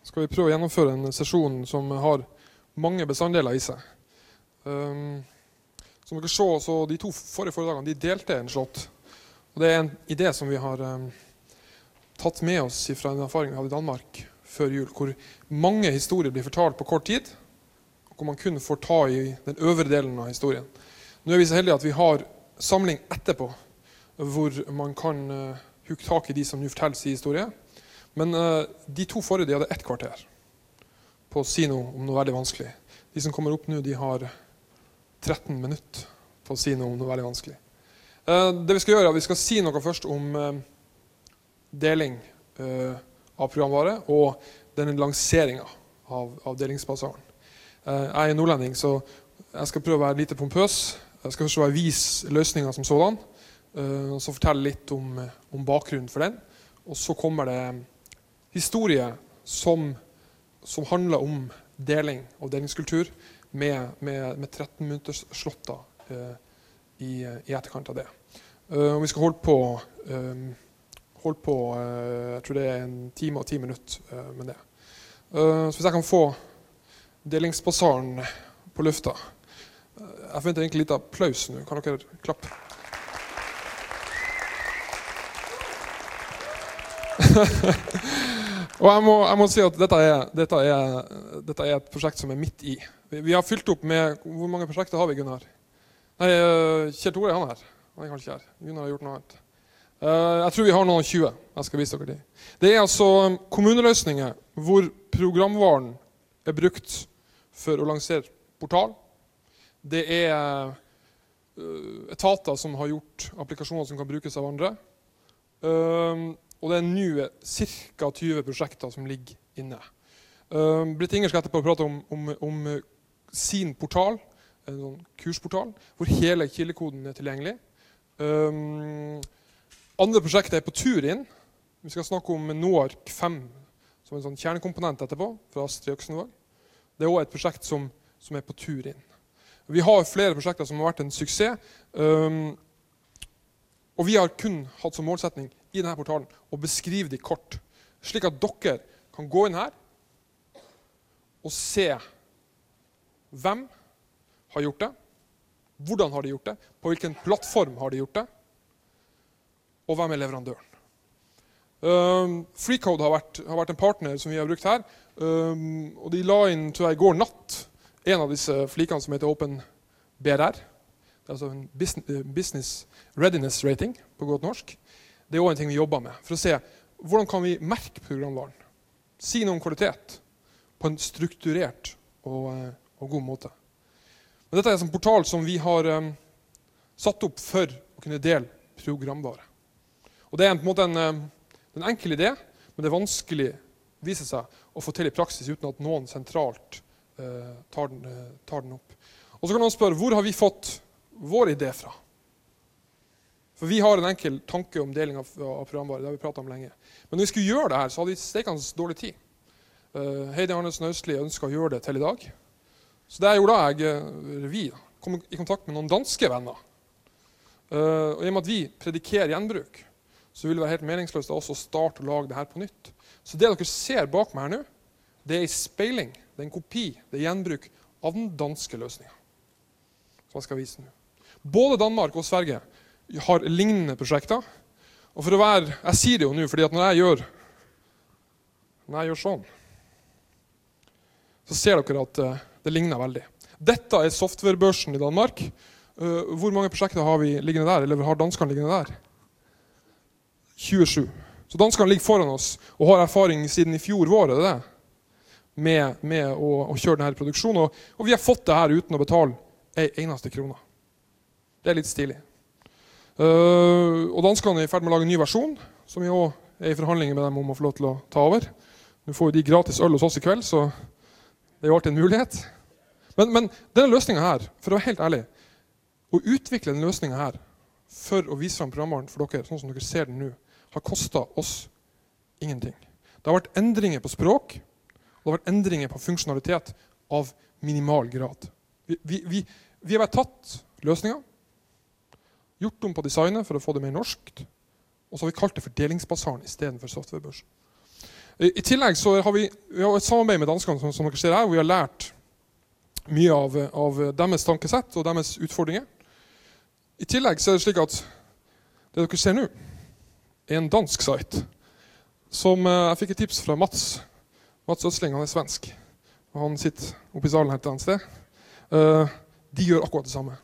skal vi prøve å gjennomføre en sesjon som har mange bestanddeler i seg. Som dere så de 2 forrige foredragene, de delte en slott. Og det en idé som vi har tatt med oss fra en erfaring vi hadde i Danmark før jul, hvor mange historier blir fortalt på kort tid, og hvor man kun får ta i den øvre delen av historien. Nå vi så heldige at vi har samling etterpå, hvor man kan hukke tak i de som nå fortelles i historie. Men de 2 forrige de hadde 1 kvarter på å si noe om noe veldig vanskelig. De som kommer opp nå, de har 13 minutter på å si noe om noe veldig vanskelig. Det vi skal gjøre er at vi skal si noe først om deling av programvare og denne lanseringen av delingsbasaren. Jeg nordlending, så jeg skal prøve å være lite pompøs. Jeg skal først vise løsningen som sådan, og så fortelle litt om bakgrunnen for den. Og så kommer det historie som handler om deling og delingskultur med 13 minutters slotter i etterkant av det. Og vi skal holde på, jeg tror det 1 time og 10 minutter med det. Så hvis jeg kan få delingsbasaren på lufta. Jeg forventer egentlig litt applaus nå. Kan dere klappe? Og jeg må si at dette er et prosjekt som midt i. Vi har fylt opp med, hvor mange prosjekter har vi, Gunnar? Nei, Kjell Tore han her. Han kanskje ikke her. Gunnar har gjort noe annet. Jeg tror vi har noen 20. Jeg skal vise dere de. Det altså kommuneløsninger hvor programvaren brukt for å lansere portal. Det etater som har gjort applikasjoner som kan brukes av andre. Og det nå ca. 20 prosjekter som ligger inne. Britt Inger skal etterpå prate om sin portal, en kursportal, hvor hele kildekoden tilgjengelig. Andre prosjekter på tur inn. Vi skal snakke om NOARK 5 som en sånn kjernekomponent etterpå, fra Astrid Øksenvåg. Det også et prosjekt som på tur inn. Vi har flere prosjekter som har vært en suksess, og vi har kun hatt som målsetning i denne portalen å beskrive de kort, slik at dere kan gå inn her og se hvem har gjort det, hvordan har de gjort det, på hvilken plattform har de gjort det, og hvem leverandøren. FreeCode har vært en partner som vi har brukt her, og de la inn, tror jeg, i går natt, en av disse flikene som heter OpenBRR. Det er altså en Business Readiness Rating på godt norsk. Det også en ting vi jobber med, for å se hvordan kan vi merke programvaren. Si noe om kvalitet på en strukturert og god måte. Men dette er en portal som vi har satt opp for å kunne dele programvare. Og det på en måte en enkel idé, men det er vanskelig viser seg å få til i praksis uten at noen sentralt tar den opp. Og så kan noen spørre, hvor har vi fått vår idé fra? For vi har en enkel tanke om deling av programvare, det har vi pratet om lenge. Men når vi skulle gjøre det her, så hadde vi stekende dårlig tid. Heidi Arnesen Østli ønsket å gjøre det til i dag. Så det gjorde vi kom i kontakt med noen danske venner. Og i og med at vi predikerer gjenbruk, så vil det være helt meningsløst å også starte å lage det her på nytt. Så det dere ser bak meg her nå, det en speiling, det en kopi, det gjenbruk av den danske løsningen. Som jeg skal vise nå. Både Danmark og Sverige har lignende prosjekter. Og for å være, jeg sier det jo nå, fordi at når jeg gjør sånn, så ser dere at det ligner veldig. Dette softwarebørsen i Danmark. Hvor mange prosjekter har vi liggende der, eller har danskene liggende der? 27. Så danskene ligger foran oss og har erfaring siden i fjor vår, er det? Med å kjøre denne produksjonen. Og vi har fått det her uten å betale en eneste krone. Det litt stilig. Og danskene i ferd med å lage en ny versjon, som vi også i forhandlinger med dem om å få lov til å ta over. Nå får de gratis øl hos oss i kveld, så det jo alltid en mulighet. Men denne løsningen her, for å være helt ærlig, å utvikle denne løsningen her for å vise frem programvaren for dere, sånn som dere ser den nå, har kostet oss ingenting. Det har vært endringer på språk, og det har vært endringer på funksjonalitet av minimal grad. Vi har vært tatt løsninger, gjort om på designet for å få det mer norskt, og så har vi kalt det for delingsbasaren i stedet for softwarebørs. I tillegg så har vi har et samarbeid med danskene som dere ser her, hvor vi har lært mye av deres tankesett og deres utfordringer. I tillegg så det slik at det dere ser nå en dansk site som jeg fikk et tips fra Mats Østling, han svensk. Og han sitter oppe i salen her et annet sted. De gjør akkurat det samme.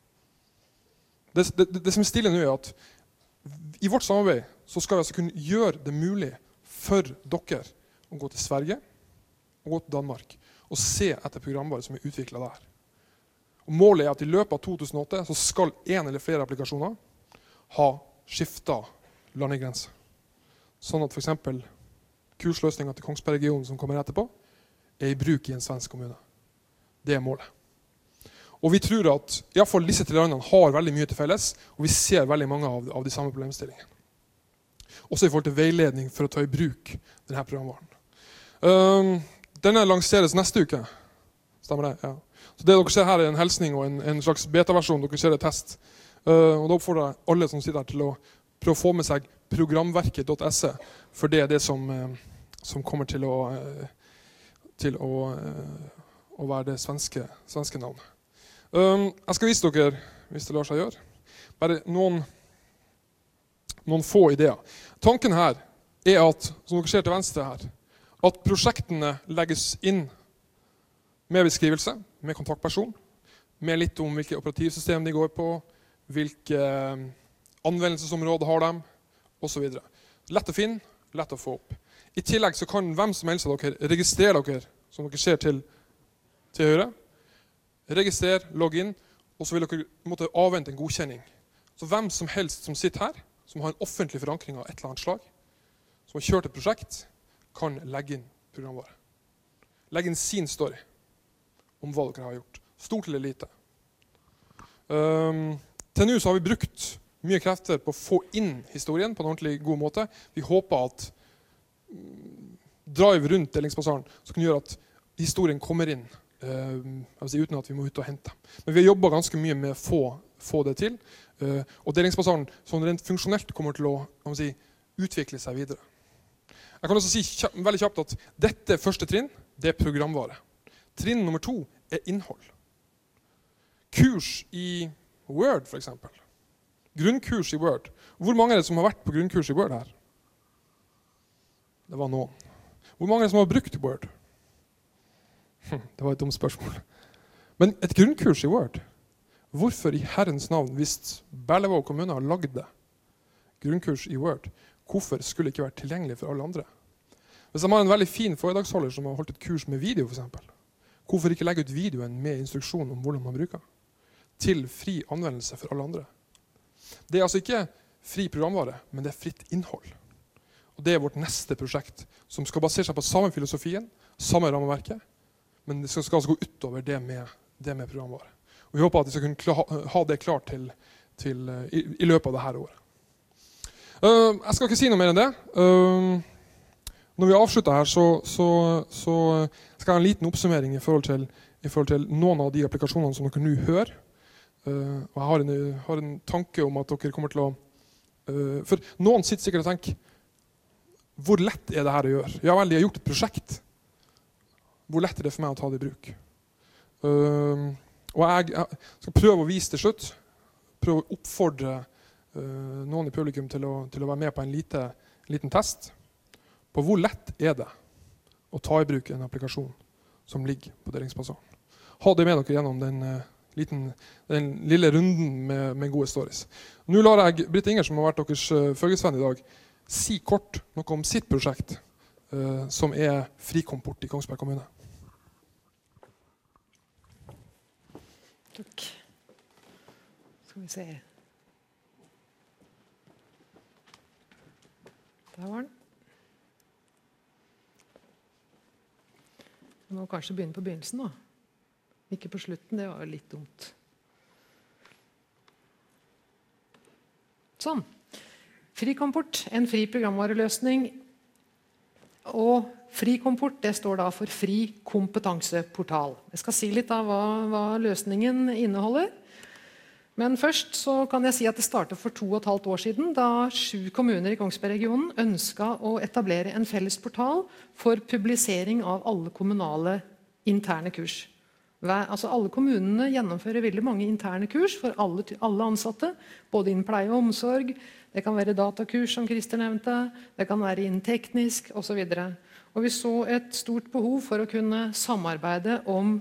Det som stille nå at i vårt samarbeid så skal vi altså kunne gjøre det mulig for dere å gå til Sverige og gå til Danmark og se etter programvare som utviklet der. Og målet at i løpet av 2008 så skal en eller flere applikasjoner ha skiftet landegrense. Sånn at for eksempel kursløsningen til Kongsberg-regionen som kommer etterpå i bruk i en svensk kommune. Det målet. Og vi tror at i hvert fall disse tre landene har veldig mye til felles, og vi ser veldig mange av de samme problemstillingene. Også i forhold til veiledning for å ta i bruk denne programvaren. Denne lanseres neste uke. Stemmer det? Ja. Så det dere ser her en hilsning og en slags beta-versjon. Dere ser et test. Og da oppfordrer jeg alle som sitter her til å prøve å få med seg programverket.se, for det det som kommer til å være det svenske navnet. Jeg skal vise dere, hvis det lar seg gjøre, bare noen få ideer. Tanken her at, som dere ser til venstre her, at prosjektene legges inn med beskrivelse, med kontaktperson, med litt om hvilke operativsystem de går på, hvilke anvendelsesområder har de, og så videre. Lett å finne, lett å få opp. I tillegg så kan hvem som helst av dere registrere dere, som dere ser til høyre, registrer, logg inn, og så vil dere måtte avvente en godkjenning. Så hvem som helst som sitter her, som har en offentlig forankring av et eller annet slag, som har kjørt et prosjekt, kan legge inn programvare. Legge inn sin story om hva dere har gjort. Stort eller lite. Til nå så har vi brukt mye krefter på å få inn historien på en ordentlig god måte. Vi håper at drive rundt delingsbasaren så kan gjøre at historien kommer inn uten at vi må ut og hente. Men vi har jobbet ganske mye med å få det til. Og delingsbasaren sånn rent funksjonelt kommer til å utvikle seg videre. Jeg kan også si veldig kjapt at dette første trinn, det programvare. Trinn nummer 2 er innhold. Kurs i Word, for eksempel. Grunnkurs i Word. Hvor mange er det som har vært på grunnkurs i Word her? Det var noen. Hvor mange er det som har brukt Word? Det var et dumt spørsmål. Men et grunnkurs i Word, hvorfor i Herrens navn, hvis Berlevåg kommune har laget det, grunnkurs i Word, hvorfor skulle det ikke være tilgjengelig for alle andre? Hvis de har en veldig fin foredragsholder som har holdt et kurs med video, for eksempel, hvorfor ikke legge ut videoen med instruksjon om hvordan man bruker? Til fri anvendelse for alle andre. Det er altså ikke fri programvare, men det er fritt innhold. Og det er vårt neste prosjekt, som skal basere seg på samme filosofien, samme rammeverket, men det skal altså gå utover det med programvare. Og vi håper at vi skal kunne ha det klart i løpet av dette året. Jeg skal ikke si noe mer enn det. Når vi avslutter her, så skal jeg ha en liten oppsummering i forhold til noen av de applikasjonene som dere nå hører. Og jeg har en tanke om at dere kommer til å... For noen sitter sikkert og tenker, hvor lett er det her å gjøre? Ja vel, de har gjort et prosjekt. Hvor lett er det for meg å ta det i bruk? Og jeg skal prøve å vise til slutt, prøve å oppfordre noen i publikum til å være med på en liten test på hvor lett er det å ta i bruk en applikasjon som ligger på delingsbasaren. Ha det med dere gjennom den lille runden med gode stories. Nå lar jeg Britt Inger, som har vært deres følgesvenn i dag, si kort noe om sitt prosjekt, som er Frikomport i Kongsberg kommune. Takk. Skal vi se. Der var den. Vi må kanskje begynne på begynnelsen da. Ikke på slutten, det var litt dumt. Sånn. Frikomport, en fri programvareløsning. Og Frikomport, det står da for Fri kompetanseportal. Jeg skal si litt av hva løsningen inneholder. Men først så kan jeg si at det startet for 2,5 år siden, da 7 kommuner i Kongsberg-regionen ønsket å etablere en felles portal for publisering av alle kommunale interne kurs. Alle kommunene gjennomfører veldig mange interne kurs for alle ansatte, både innen pleie og omsorg. Det kan være datakurs, som Christer nevnte, det kan være innen teknisk, og så videre. Og vi så et stort behov for å kunne samarbeide om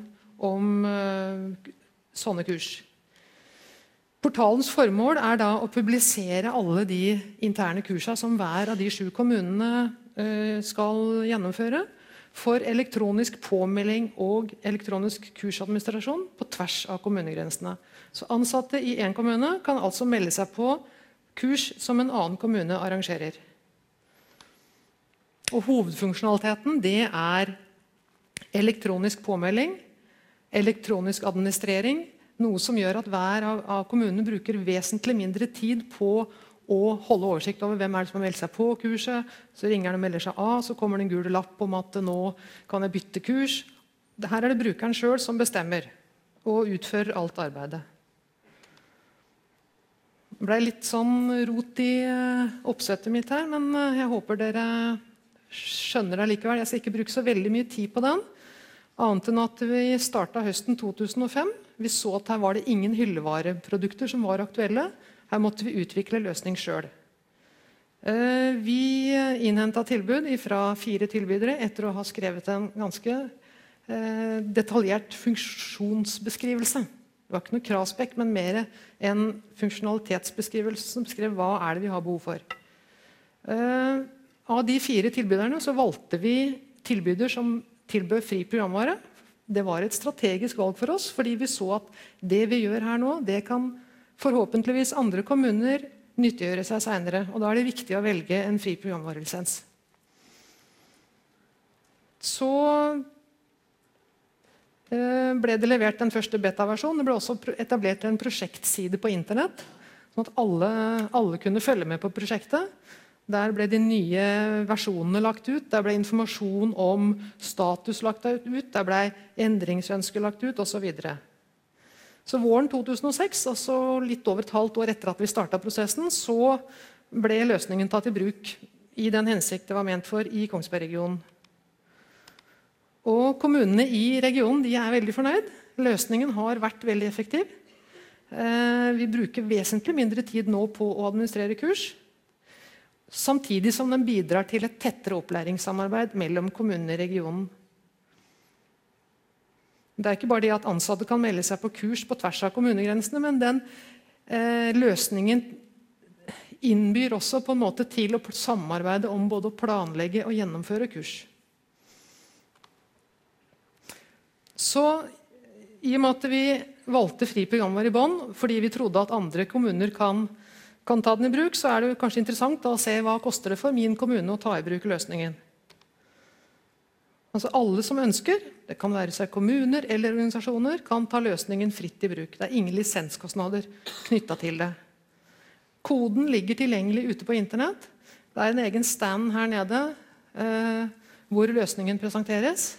sånne kurs. Portalens formål er da å publisere alle de interne kursene som hver av de 7 kommunene skal gjennomføre for elektronisk påmelding og elektronisk kursadministrasjon på tvers av kommunegrensene. Så ansatte i en kommune kan altså melde seg på kurs som en annen kommune arrangerer. Og hovedfunksjonaliteten det er elektronisk påmelding, elektronisk administrering, noe som gjør at hver av kommunene bruker vesentlig mindre tid på å holde oversikt over hvem er det som har meldt seg på kurset. Så ringer han og melder seg av, så kommer det en gul lapp om at nå kan jeg bytte kurs. Her er det brukeren selv som bestemmer og utfører alt arbeidet. Det ble litt sånn rot i oppsettet mitt her, men jeg håper dere skjønner det likevel. Jeg skal ikke bruke så veldig mye tid på den. Annet enn at vi startet høsten 2005. Vi så at her var det ingen hyllevareprodukter som var aktuelle. Her måtte vi utvikle løsning selv. Vi innhentet tilbud fra 4 tilbydere etter å ha skrevet en ganske detaljert funksjonsbeskrivelse. Det var ikke noe kravspekk, men mer en funksjonalitetsbeskrivelse som beskrev hva er det vi har behov for. Av de 4 tilbyderne så valgte vi tilbyder som tilbød fri programvare. Det var et strategisk valg for oss, fordi vi så at det vi gjør her nå, det kan forhåpentligvis andre kommuner nyttiggjøre seg senere. Og da er det viktig å velge en fri programvarelisens. Så ble det levert den første beta-versjonen. Det ble også etablert en prosjektside på internett, sånn at alle kunne følge med på prosjektet. Der ble de nye versjonene lagt ut, der ble informasjon om status lagt ut, der ble endringsønsker lagt ut, og så videre. Så våren 2006, altså litt over et halvt år etter at vi startet prosessen, så ble løsningen tatt i bruk i den hensikt det var ment for i Kongsberg-regionen. Og kommunene i regionen de er veldig fornøyd. Løsningen har vært veldig effektiv. Vi bruker vesentlig mindre tid nå på å administrere kurs, samtidig som den bidrar til et tettere opplæringssamarbeid mellom kommunene i regionen. Det er ikke bare det at ansatte kan melde seg på kurs på tvers av kommunegrensene, men den løsningen innbyr også på en måte til å samarbeide om både å planlegge og gjennomføre kurs. Så i og med at vi valgte fri programvare i bånn, fordi vi trodde at andre kommuner kan ta den i bruk, så er det kanskje interessant å se hva koster det for min kommune å ta i bruk løsningen. Altså alle som ønsker, det kan være seg kommuner eller organisasjoner, kan ta løsningen fritt i bruk. Det er ingen lisenskostnader knyttet til det. Koden ligger tilgjengelig ute på internett. Det er en egen stand her nede hvor løsningen presenteres.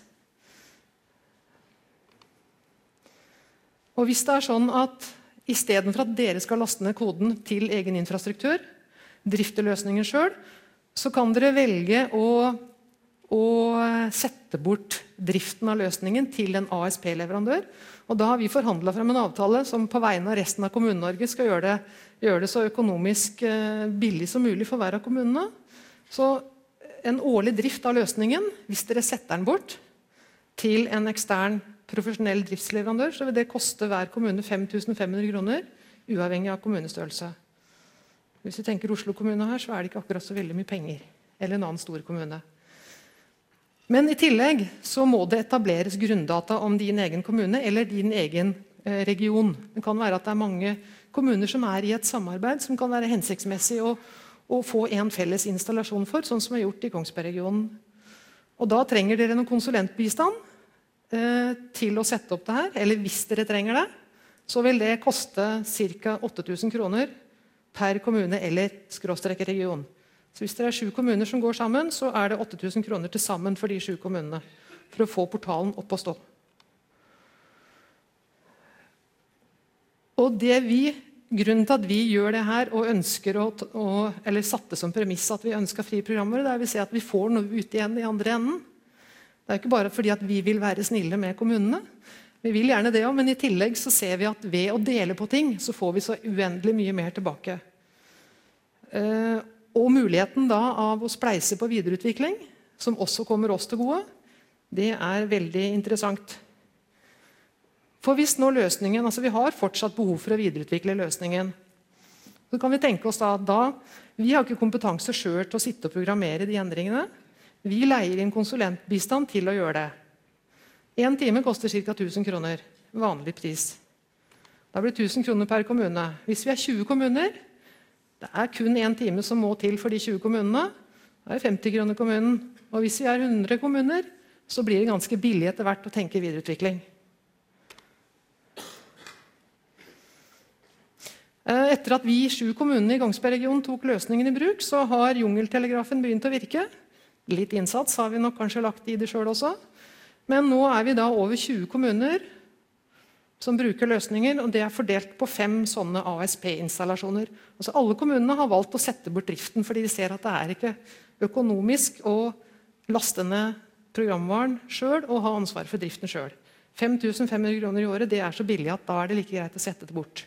Og hvis det er sånn at i stedet for at dere skal laste ned koden til egen infrastruktur, drifte løsningen selv, så kan dere velge å sette bort driften av løsningen til en ASP-leverandør. Og da har vi forhandlet frem en avtale som på vegne av resten av Kommune-Norge skal gjøre det så økonomisk billig som mulig for hver av kommunene. Så en årlig drift av løsningen, hvis dere setter den bort til en ekstern profesjonell driftsleverandør, så vil det koste hver kommune 5.500 kroner, uavhengig av kommunestørrelse. Hvis vi tenker Oslo kommune her, så er det ikke akkurat så veldig mye penger, eller en annen stor kommune. Men i tillegg så må det etableres grunndata om din egen kommune, eller din egen region. Det kan være at det er mange kommuner som er i et samarbeid, som kan være hensiktsmessig å få en felles installasjon for, sånn som er gjort i Kongsberg-regionen. Og da trenger dere noen konsulentbistand, til å sette opp det her, eller hvis dere trenger det, så vil det koste ca. 8.000 kroner per kommune eller / region. Så hvis det er 7 kommuner som går sammen, så er det 8.000 kroner til sammen for de 7 kommunene, for å få portalen opp å stå. Og grunnen til at vi gjør det her og ønsker eller satte som premiss at vi ønsker frie programmer, det er vi ser at vi får noe ut igjen i andre enden. Det er ikke bare fordi at vi vil være snille med kommunene. Vi vil gjerne det også, men i tillegg så ser vi at ved å dele på ting, så får vi så uendelig mye mer tilbake. Og muligheten da av å spleise på videreutvikling, som også kommer oss til gode, det er veldig interessant. For hvis nå løsningen, altså vi har fortsatt behov for å videreutvikle løsningen, så kan vi tenke oss da vi har ikke kompetanse selv til å sitte og programmere de endringene. Vi leier inn konsulentbistand til å gjøre det. 1 time koster ca. 1000 kroner, vanlig pris. Da blir 1000 kroner per kommune. Hvis vi er 20 kommuner, det er kun 1 time som må til for de 20 kommunene, det er 50 kroner kommunen. Og hvis vi er 100 kommuner, så blir det ganske billig etter hvert å tenke videreutvikling. Etter at vi 7 kommunene i Kongsberg-regionen tok løsningen i bruk, så har jungeltelegrafen begynt å virke. Litt innsats har vi nok kanskje lagt i det selv også. Men nå er vi da over 20 kommuner som bruker løsninger, og det er fordelt på 5 sånne ASP-installasjoner. Altså alle kommunene har valgt å sette bort driften, fordi de ser at det er ikke økonomisk å laste ned programvaren selv og ha ansvar for driften selv. 5500 kroner i året, det er så billig at da er det like greit å sette det bort.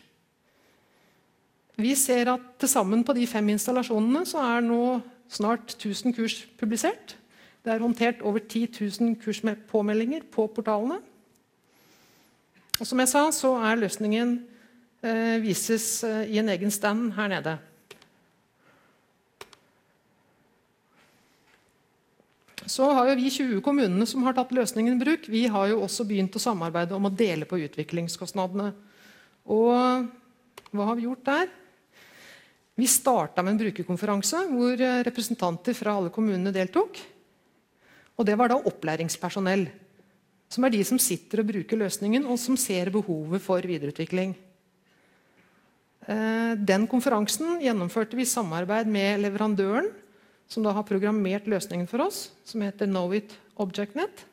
Vi ser at til sammen på de 5 installasjonene så er nå snart 1000 kurs publisert. Det er håndtert over 10 000 kurs med påmeldinger på portalene. Og som jeg sa, så er løsningen vises i en egen stand her nede. Så har jo vi 20 kommunene som har tatt løsningen i bruk. Vi har jo også begynt å samarbeide om å dele på utviklingskostnadene. Og hva har vi gjort der? Vi startet med en brukerkonferanse hvor representanter fra alle kommunene deltok. Og det var da opplæringspersonell, som er de som sitter og bruker løsningen, og som ser behovet for videreutvikling. Den konferansen gjennomførte vi i samarbeid med leverandøren, som da har programmert løsningen for oss, som heter Knowit ObjectNet.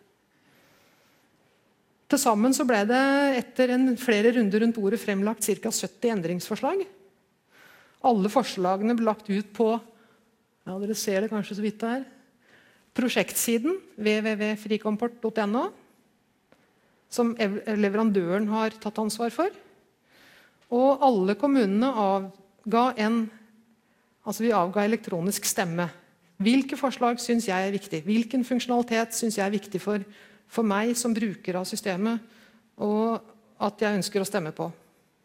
Til sammen så ble det etter flere runder rundt bordet fremlagt ca. 70 endringsforslag. Alle forslagene ble lagt ut på, ja, dere ser det kanskje så vidt der, prosjektsiden www.frikomport.no, som leverandøren har tatt ansvar for. Og alle kommunene vi avga elektronisk stemme. Hvilke forslag synes jeg er viktig? Hvilken funksjonalitet synes jeg er viktig for meg som bruker av systemet, og at jeg ønsker å stemme på?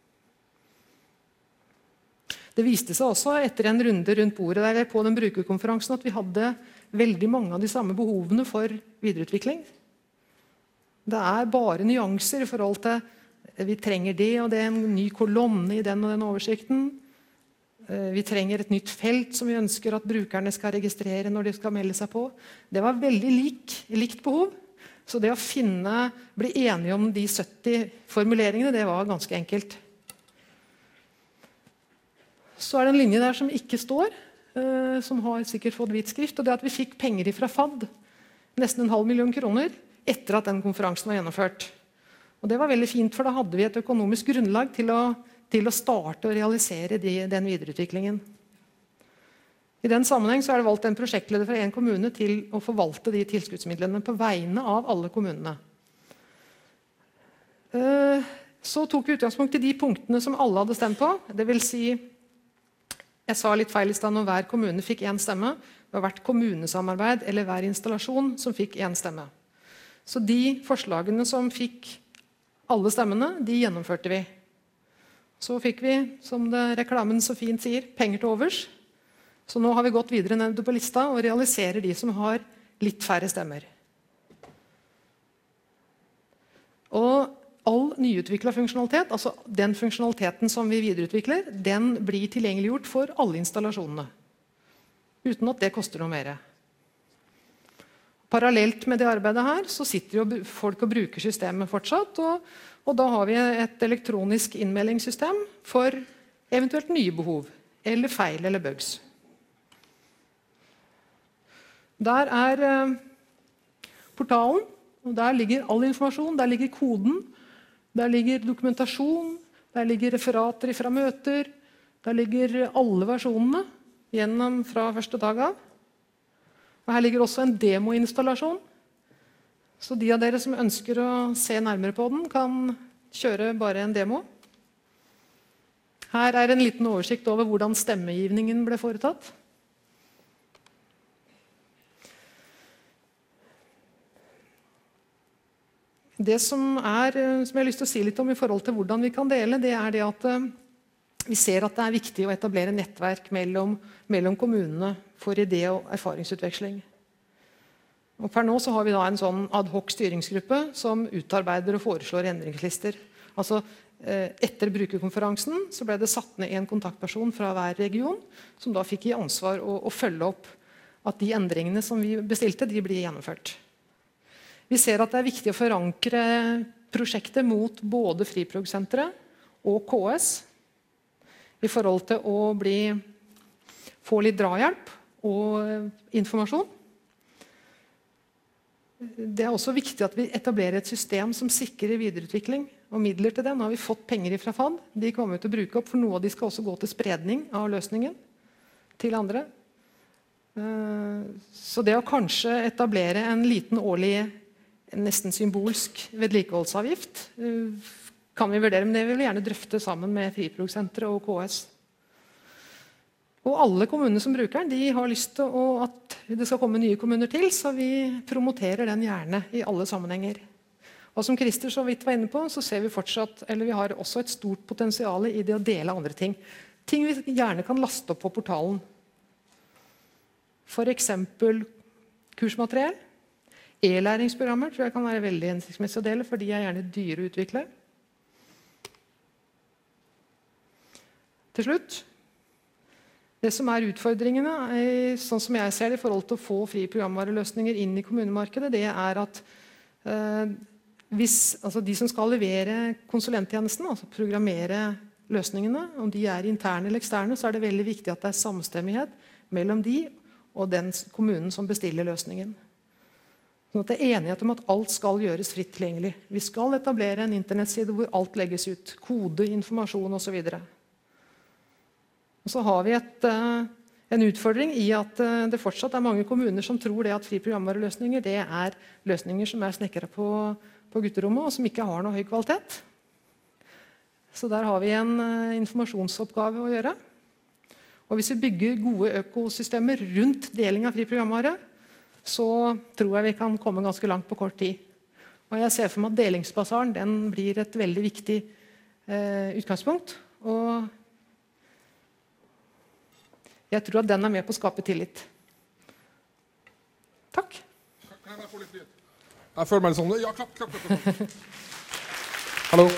Det viste seg også etter en runde rundt bordet der på den brukerkonferansen at vi hadde veldig mange av de samme behovene for videreutvikling. Det er bare nyanser i forhold til vi trenger det og det, en ny kolonne i den og den oversikten. Vi trenger et nytt felt som vi ønsker at brukerne skal registrere når de skal melde seg på. Det var veldig likt behov. Så det å bli enige om de 70 formuleringene, det var ganske enkelt. Så er det en linje der som ikke står, som har sikkert fått hvit skrift, og det er at vi fikk penger fra FAD, nesten 500 000 kroner, etter at den konferansen var gjennomført. Og det var veldig fint, for da hadde vi et økonomisk grunnlag til å starte og realisere den videreutviklingen. I den sammenheng så er det valgt en prosjektleder fra en kommune til å forvalte de tilskuddsmidlene på vegne av alle kommunene. Så tok vi utgangspunkt i de punktene som alle hadde stemt på, det vil si jeg sa litt feil i stedet når hver kommune fikk 1 stemme. Det var hvert kommunesamarbeid eller hver installasjon som fikk 1 stemme. Så de forslagene som fikk alle stemmene, de gjennomførte vi. Så fikk vi, som reklamen så fint sier, penger til overs. Så nå har vi gått videre ned på lista og realiserer de som har litt færre stemmer. Og all nyutviklet funksjonalitet, altså den funksjonaliteten som vi videreutvikler, den blir tilgjengeliggjort for alle installasjonene, uten at det koster noe mer. Parallelt med det arbeidet her, så sitter jo folk og bruker systemet fortsatt, og da har vi et elektronisk innmeldingssystem for eventuelt nye behov, eller feil eller bugs. Der er portalen, og der ligger all informasjon, der ligger koden, der ligger dokumentasjon, Der ligger referater fra møter. Der ligger alle versjonene gjennom fra første dag av. Og her ligger også en demoinstallasjon. Så de av dere som ønsker å se nærmere på den, kan kjøre bare en demo. Her er en liten oversikt over hvordan stemmegivningen ble foretatt. Det som jeg har lyst til å si litt om i forhold til hvordan vi kan dele, det er det at vi ser at det er viktig å etablere nettverk mellom kommunene for idé- og erfaringsutveksling. Og per nå så har vi da en sånn ad hoc styringsgruppe som utarbeider og foreslår endringslister. Altså, etter brukerkonferansen så ble det satt ned en kontaktperson fra hver region, som da fikk i ansvar å følge opp at de endringene som vi bestilte, de blir gjennomført. Vi ser at det er viktig å forankre prosjektet mot både Friprog-senteret og KS i forhold til å få litt drahjelp og informasjon. Det er også viktig at vi etablerer et system som sikrer videreutvikling og midler til det. Nå har vi fått penger fra FAD. De kommer til å bruke opp, for noe av de skal også gå til spredning av løsningen til andre. Så det å kanskje etablere en liten årlig, nesten symbolsk vedlikeholdsavgift kan vi vurdere, men det vil vi gjerne drøfte sammen med Friprog-senteret og KS. Og alle kommuner som bruker den, de har lyst til at det skal komme nye kommuner til, så vi promoterer den gjerne i alle sammenhenger. Og som Christer så vidt var inne på, så ser vi fortsatt, eller vi har også et stort potensial i det å dele andre ting. Ting vi gjerne kan laste opp på portalen. For eksempel kursmateriell. E-læringsprogrammer tror jeg kan være veldig hensiktsmessig å dele, for de er gjerne dyre å utvikle. Til slutt, det som er utfordringene, sånn som jeg ser det, i forhold til å få frie programvareløsninger inn i kommunemarkedet, det er at de som skal levere konsulenttjenesten, altså programmere løsningene, om de er interne eller eksterne, så er det veldig viktig at det er samstemmighet mellom de og den kommunen som bestiller løsningen. Sånn at det er enighet om at alt skal gjøres fritt tilgjengelig. Vi skal etablere en internettside hvor alt legges ut. Kode, informasjon og så videre. Og så har vi en utfordring i at det fortsatt er mange kommuner som tror det at fri programvareløsninger det er løsninger som er snekret på gutterommet, og som ikke har noe høy kvalitet. Så der har vi en informasjonsoppgave å gjøre. Og hvis vi bygger gode økosystemer rundt deling av fri programvare, så tror jeg vi kan komme ganske langt på kort tid. Og jeg ser for meg at delingsbasaren den blir et veldig viktig utgangspunkt. Og jeg tror at den er med på å skape tillit. Takk. Kan jeg bare få litt lyd? Jeg føler meg litt sånn. Ja, klapp. Hallo.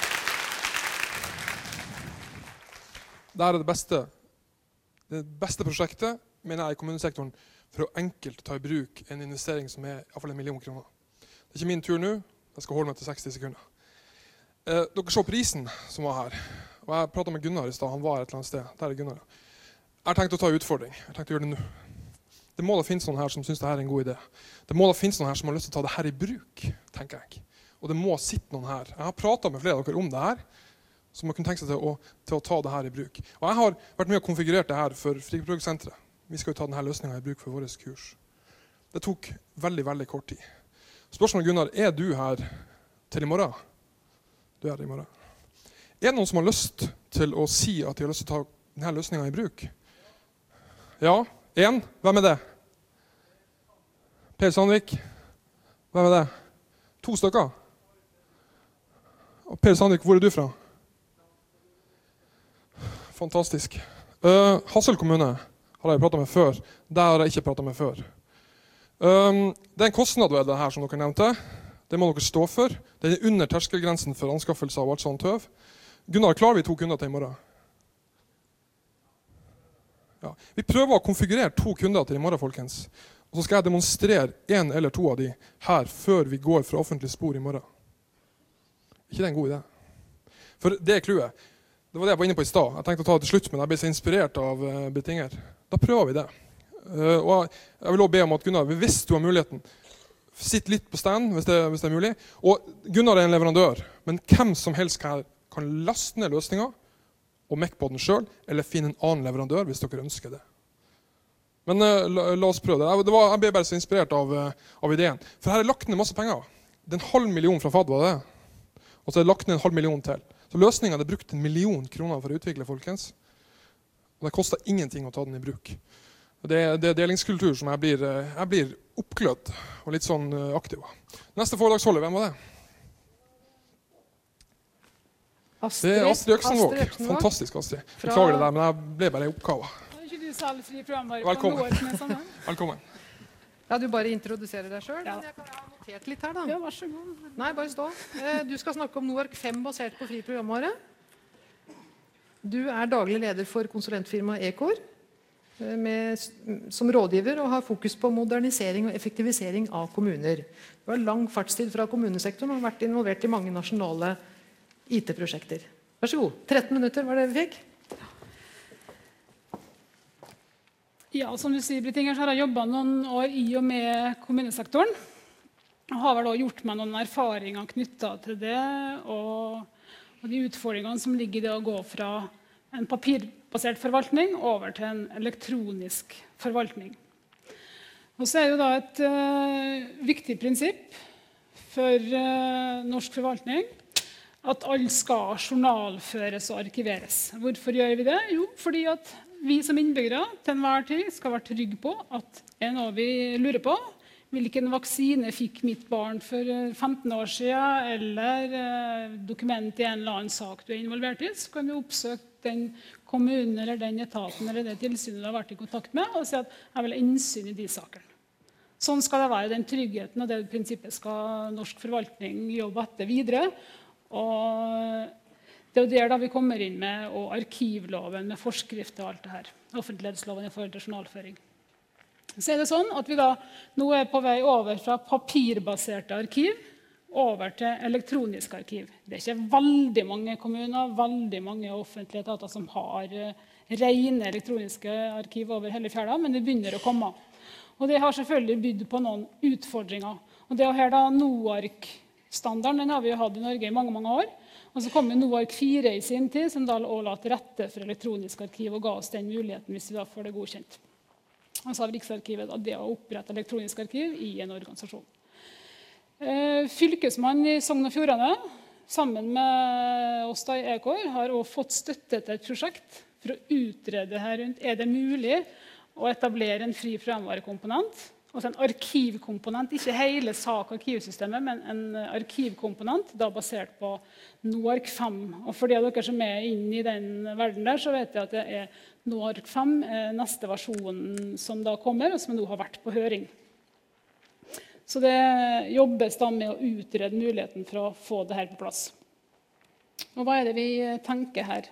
Dette er det beste prosjektet, mener jeg, i kommunesektoren for å enkelt ta i bruk en investering som er i hvert fall 1 million kroner. Det er ikke min tur nå. Jeg skal holde meg til 60 sekunder. Dere så prisen som var her. Og jeg pratet med Gunnar i sted. Han var et eller annet sted. Der er Gunnar. Jeg har tenkt å ta utfordring. Jeg har tenkt å gjøre det nå. Det må da finnes noen her som synes dette er en god idé. Det må da finnes noen her som har lyst til å ta det her i bruk, tenker jeg. Og det må sitte noen her. Jeg har pratet med flere av dere om det her, som har kunnet tenke seg til å ta det her i bruk. Og jeg har vært med og konfigurert det her for Friprog-senteret. Vi skal jo ta denne løsningen i bruk for våre kurs. Det tok veldig, veldig kort tid. Spørsmålet, Gunnar, er du her til i morgen? Du er her i morgen. Er det noen som har lyst til å si at de har lyst til å ta denne løsningen i bruk? Ja, en. Hvem er det? Per Sandvik. Hvem er det? 2 stykker. Og Per Sandvik, hvor er du fra? Fantastisk. Hadsel kommune har jeg pratet med før. Der har jeg ikke pratet med før. Det er en kostnad ved det her som dere nevnte. Det må dere stå for. Det er under terskelgrensen for anskaffelse av alt sånt tøv. Gunnar, klarer vi 2 kunder til i morgen? Ja. Vi prøver å konfigurere 2 kunder til i morgen, folkens. Og så skal jeg demonstrere 1 eller 2 av de her før vi går fra offentlig spor i morgen. Ikke det en god idé? For det er clouet. Det var det jeg var inne på i stad. Jeg tenkte å ta det til slutt, men jeg ble så inspirert av Bettinger. Da prøver vi det. Og jeg vil også be om at Gunnar, hvis du har muligheten, sitt litt på stand hvis det er mulig. Og Gunnar er en leverandør, men hvem som helst kan kan laste ned løsningen og mekke på den selv, eller finne en annen leverandør hvis dere ønsker det. Men la oss prøve det. Jeg ble bare så inspirert av ideen. For her er lagt ned masse penger. Det er 500 000 fra FAD, var det? Og så er det lagt ned 500 000 til. Så løsningen er brukt 1 million kroner for å utvikle, folkens. Og det koster ingenting å ta den i bruk. Det er delingskultur som jeg blir oppglødd og litt sånn aktiv av. Neste foredragsholder, hvem var det? Det er Astrid Øksenvåg. Fantastisk, Astrid. Beklager det der, men jeg ble bare i oppgave. Velkommen. Velkommen. Ja, du bare introduserer deg selv, men jeg kan ha notert litt her da. Ja, vær så god. Nei, bare stå. Du skal snakke om NOARK 5 basert på fri programvare. Du er daglig leder for konsulentfirmaet Ecor, som rådgiver og har fokus på modernisering og effektivisering av kommuner. Du har lang fartstid fra kommunesektoren og har vært involvert i mange nasjonale IT-prosjekter. Vær så god. 13 minutter var det vi fikk. Ja, som du sier, Brittinger, så har jeg jobbet noen år i og med kommunesektoren. Jeg har vel da gjort meg noen erfaringer knyttet til det, og de utfordringene som ligger i det å gå fra en papirbasert forvaltning over til en elektronisk forvaltning. Og så er det jo da et viktig prinsipp for norsk forvaltning at alt skal journalføres og arkiveres. Hvorfor gjør vi det? Jo, fordi at vi som innbyggere til enhver tid skal være trygge på at er noe vi lurer på. Hvilken vaksine fikk mitt barn for 15 år siden, eller dokument i en eller annen sak du er involvert i, så kan vi oppsøke den kommunen eller den etaten eller det tilsynet du har vært i kontakt med, og si at jeg vil ha innsyn i de sakene. Sånn skal det være. Den tryggheten og det prinsippet skal norsk forvaltning jobbe etter videre. Og det er jo der da vi kommer inn med og arkivloven med forskrift og alt det her. Offentlighetsloven i forhold til journalføring. Så er det sånn at vi da nå er på vei over fra papirbaserte arkiv over til elektroniske arkiv. Det er ikke veldig mange kommuner, veldig mange offentlige etater som har rene elektroniske arkiv over hele fjæra, men det begynner å komme. Og det har selvfølgelig bydd på noen utfordringer. Og det her da NOARK-standarden, den har vi jo hatt i Norge i mange, mange år. Og så kom jo NOARK 4 i sin tid, som da la til rette for elektronisk arkiv og ga oss den muligheten hvis vi da får det godkjent. Og så har Riksarkivet det å opprette elektronisk arkiv i en organisasjon. Fylkesmannen i Sogn og Fjordane, sammen med oss da i Ecor, har også fått støtte til et prosjekt for å utrede her rundt. Er det mulig å etablere en fri programvarekomponent? Altså en arkivkomponent, ikke hele sak-arkivsystemet, men en arkivkomponent da basert på NOARK 5. Og for de av dere som er inne i den verden der, så vet jeg at det er NOARK 5, neste versjonen som da kommer, og som nå har vært på høring. Så det jobbes da med å utrede muligheten for å få det her på plass. Og hva er det vi tenker her?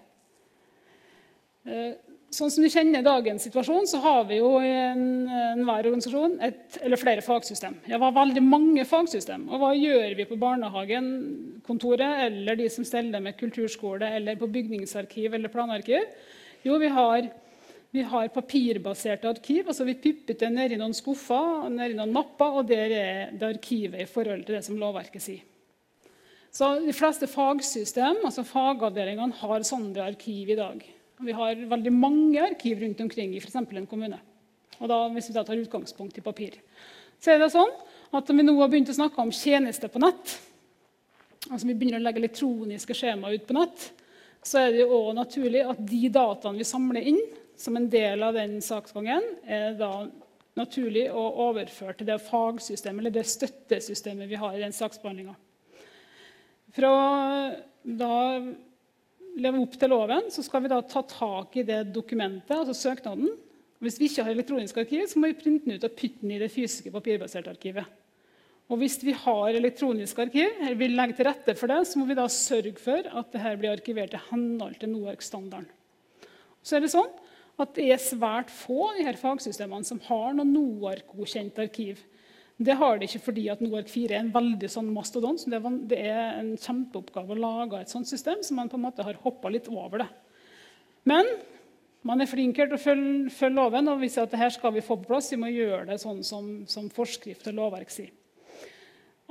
Sånn som du kjenner dagens situasjon, så har vi jo i enhver organisasjon eller flere fagsystem. Ja, det var veldig mange fagsystem. Og hva gjør vi på barnehagenkontoret, eller de som steller med kulturskole, eller på bygningsarkiv eller planarkiv? Jo, vi har papirbaserte arkiv, altså vi pipper det ned i noen skuffer, ned i noen mapper, og der er det arkivet i forhold til det som lovverket sier. Så de fleste fagsystem, altså fagavdelingene, har sånne arkiv i dag. Vi har veldig mange arkiv rundt omkring i for eksempel en kommune. Og da, hvis vi da tar utgangspunkt i papir. Så er det sånn at vi nå har begynt å snakke om tjenester på nett, altså vi begynner å legge elektroniske skjemaer ut på nett, så er det jo også naturlig at de dataene vi samler inn som en del av den saksgangen, er da naturlig å overføre til det fagsystemet, eller det støttesystemet vi har i den saksbehandlingen. For å da leve opp til loven, så skal vi da ta tak i det dokumentet, altså søknaden. Hvis vi ikke har elektronisk arkiv, så må vi printe den ut og putte den i det fysiske papirbaserte arkivet. Og hvis vi har elektronisk arkiv, eller vil legge til rette for det, så må vi da sørge for at dette blir arkivert i henhold til NOARK-standarden. Så er det sånn at det er svært få av de her fagsystemene som har noe NOARK-godkjent arkiv. Det har det ikke fordi at NOARK 4 er en veldig sånn mastodon, så det er en kjempeoppgave å lage et sånt system, så man på en måte har hoppet litt over det. Men man er flinkere til å følge loven, og vi sier at dette skal vi få på plass, vi må gjøre det sånn som forskrift og lovverk sier.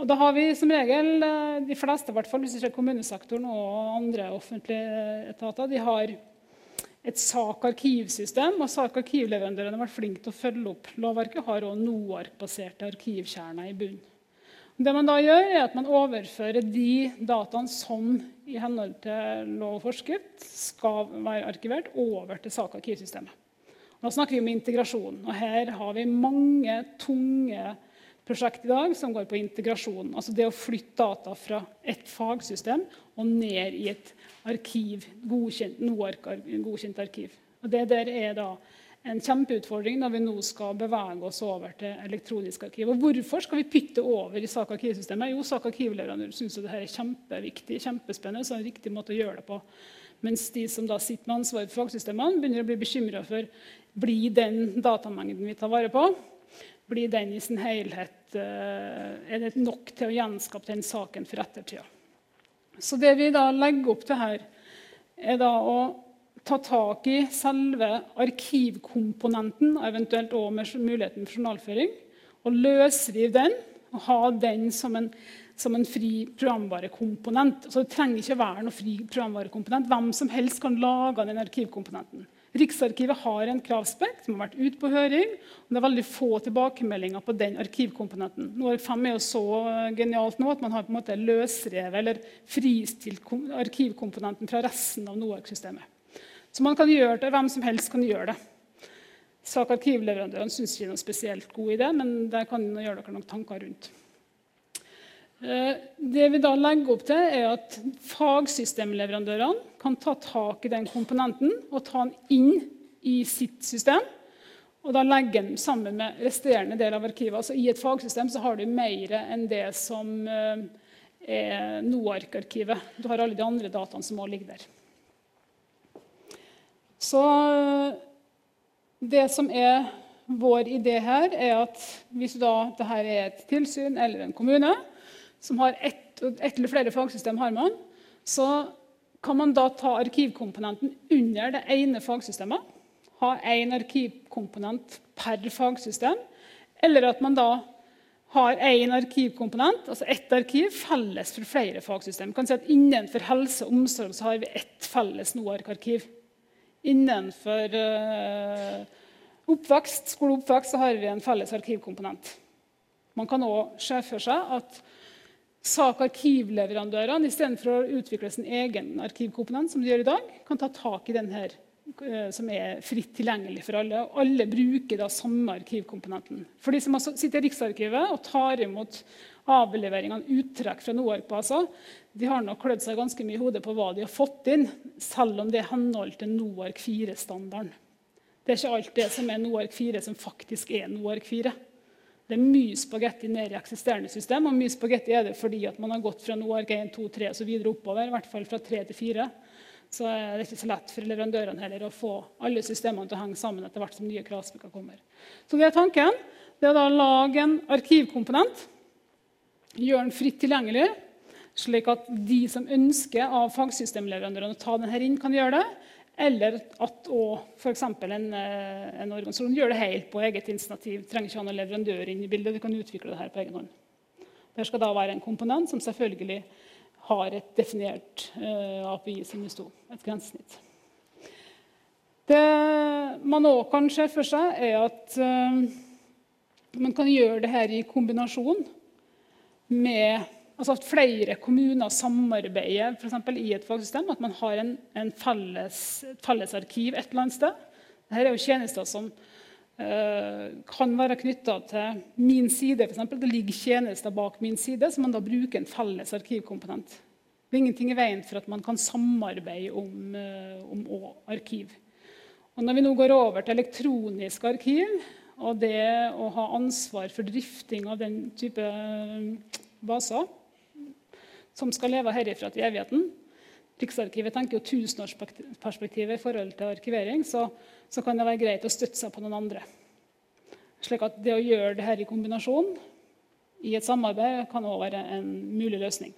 Og da har vi som regel, de fleste i hvert fall, hvis vi ser kommunesektoren og andre offentlige etater, de har et SAK-arkivsystem, og SAK-arkivleverandørene har vært flinke til å følge opp. Lovverket har også NOARK-baserte arkivkjerner i bunn. Det man da gjør, er at man overfører de dataene som i henhold til lov og forskrift skal være arkivert over til SAK-arkivsystemet. Da snakker vi om integrasjon, og her har vi mange tunge prosjekt i dag som går på integrasjon. Altså det å flytte data fra et fagsystem og ned i et arkiv, godkjent arkiv. Og det der er da en kjempeutfordring når vi nå skal bevege oss over til elektronisk arkiv. Og hvorfor skal vi pytte over i SAK-arkivsystemet? Jo, SAK-arkivleverandør synes at dette er kjempeviktig, kjempespennende, så er det en riktig måte å gjøre det på. Mens de som da sitter med ansvar for fagsystemene begynner å bli bekymret for blir den datamengden vi tar vare på, blir den i sin helhet, er det nok til å gjenskape den saken for ettertida. Så det vi da legger opp til her, er da å ta tak i selve arkivkomponenten, eventuelt også med muligheten for journalføring, og løsrive den, og ha den som en fri programvarekomponent. Så det trenger ikke være noe fri programvarekomponent. Hvem som helst kan lage den arkivkomponenten. Riksarkivet har en kravspekt som har vært ute på høring, og det er veldig få tilbakemeldinger på den arkivkomponenten. NOARK 5 er jo så genialt nå at man har på en måte løsrevet eller fristilt arkivkomponenten fra resten av NOARK-systemet. Så man kan gjøre det, hvem som helst kan gjøre det. SAK-arkivleverandørene synes ikke det er noe spesielt god idé, men det kan gjøre dere noen tanker rundt. Det vi da legger opp til er at fagsystemleverandørene kan ta tak i den komponenten og ta den inn i sitt system, og da legge den sammen med resterende del av arkivet. Altså i et fagsystem så har du mer enn det som er NOARK-arkivet. Du har alle de andre dataene som må ligge der. Så det som er vår idé her er at hvis dette er et tilsyn eller en kommune, som har ett eller flere fagsystem har man, så kan man da ta arkivkomponenten under det ene fagsystemet, ha en arkivkomponent per fagsystem, eller at man da har en arkivkomponent, altså ett arkiv, felles for flere fagsystem. Man kan si at innenfor helse og omsorg så har vi ett felles NOARK-arkiv. Innenfor skole og oppvekst så har vi en felles arkivkomponent. Man kan også se for seg at SAK-arkivleverandørene, i stedet for å utvikle sin egen arkivkomponent, som de gjør i dag, kan ta tak i den her, som er fritt tilgjengelig for alle. Og alle bruker da samme arkivkomponenten. For de som sitter i Riksarkivet og tar imot avleveringene uttrekk fra NOARK-baser, de har nok klødd seg ganske mye i hodet på hva de har fått inn, selv om det er henhold til NOARK 4-standarden. Det er ikke alt det som er NOARK 4 som faktisk er NOARK 4. Det er mye spagetti ned i eksisterende system, og mye spagetti er det fordi at man har gått fra NOARK 1, 2, 3 og så videre oppover, i hvert fall fra 3 til 4. Så er det ikke så lett for leverandørene heller å få alle systemene til å henge sammen etter hvert som nye kravspeker kommer. Så det er tanken. Det er da å lage en arkivkomponent, gjøre den fritt tilgjengelig, slik at de som ønsker av fagsystemleverandørene å ta den her inn, kan gjøre det, eller at for eksempel en organisasjon gjør det helt på eget initiativ. Trenger ikke ha noen leverandør inn i bildet, vi kan utvikle det her på egen hånd. Det skal da være en komponent som selvfølgelig har et definert API, som det stod, et grensesnitt. Det man også kan se for seg er at man kan gjøre det her i kombinasjon med altså at flere kommuner samarbeider for eksempel, i et fagsystem, at man har en felles arkiv et eller annet sted. Dette er jo tjenester som kan være knyttet til min side. For eksempel. Det ligger tjenester bak min side, så man da bruker en felles arkivkomponent. Det er ingenting i veien for at man kan samarbeide om arkiv. Og når vi nå går over til elektronisk arkiv, og det å ha ansvar for drifting av den type baser, som skal leve herifra til evigheten. Riksarkivet tenker jo 1000-årsperspektivet i forhold til arkivering, så kan det være greit å støtte seg på noen andre. Slik at det å gjøre det her i kombinasjon i et samarbeid kan også være en mulig løsning.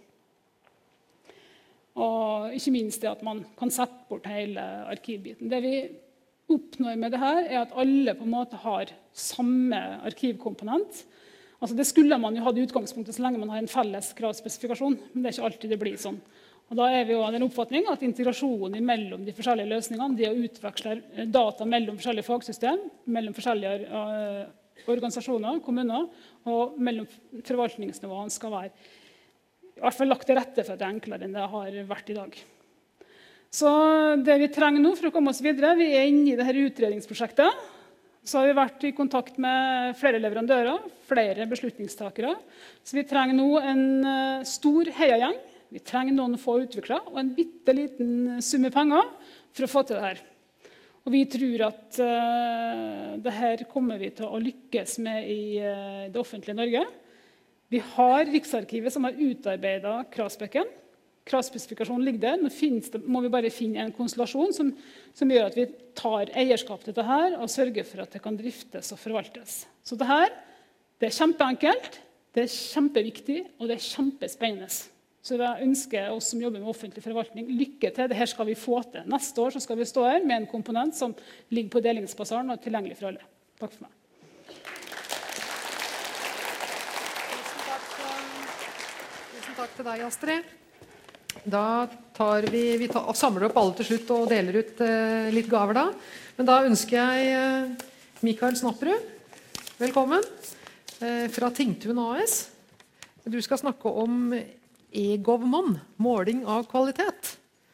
Og ikke minst det at man kan sette bort hele arkivbiten. Det vi oppnår med det her er at alle på en måte har samme arkivkomponent. Altså det skulle man jo ha i utgangspunktet så lenge man har en felles kravspesifikasjon, men det er ikke alltid det blir sånn. Og da er vi jo av den oppfatning at integrasjonen mellom de forskjellige løsningene, det å utveksle data mellom forskjellige fagsystem, mellom forskjellige organisasjoner, kommuner, og mellom forvaltningsnivåene skal være i hvert fall lagt til rette for at det er enklere enn det har vært i dag. Så det vi trenger nå for å komme oss videre, vi er inne i dette utredningsprosjektet. Så har vi vært i kontakt med flere leverandører, flere beslutningstakere. Så vi trenger nå en stor heiagjeng. Vi trenger noen få utviklere og en bitteliten summe penger for å få til det her. Og vi tror at det her kommer vi til å lykkes med i det offentlige Norge. Vi har Riksarkivet som har utarbeidet kravspekken. Kravspesifikasjonen ligger der. Nå må vi bare finne en konstellasjon som gjør at vi tar eierskap til dette og sørger for at det kan driftes og forvaltes. Så det her, det er kjempeenkelt, det er kjempeviktig og det er kjempespennende. Så jeg ønsker oss som jobber med offentlig forvaltning lykke til. Dette skal vi få til. Neste år så skal vi stå her med en komponent som ligger på delingsbasaren og er tilgjengelig for alle. Takk for meg. Tusen takk til deg, Astrid. Da samler opp alle til slutt og deler ut litt gaver da. Men da ønsker jeg Mikael Snapperud, velkommen, fra Tingtun AS. Du skal snakke om e-govmon, måling av kvalitet.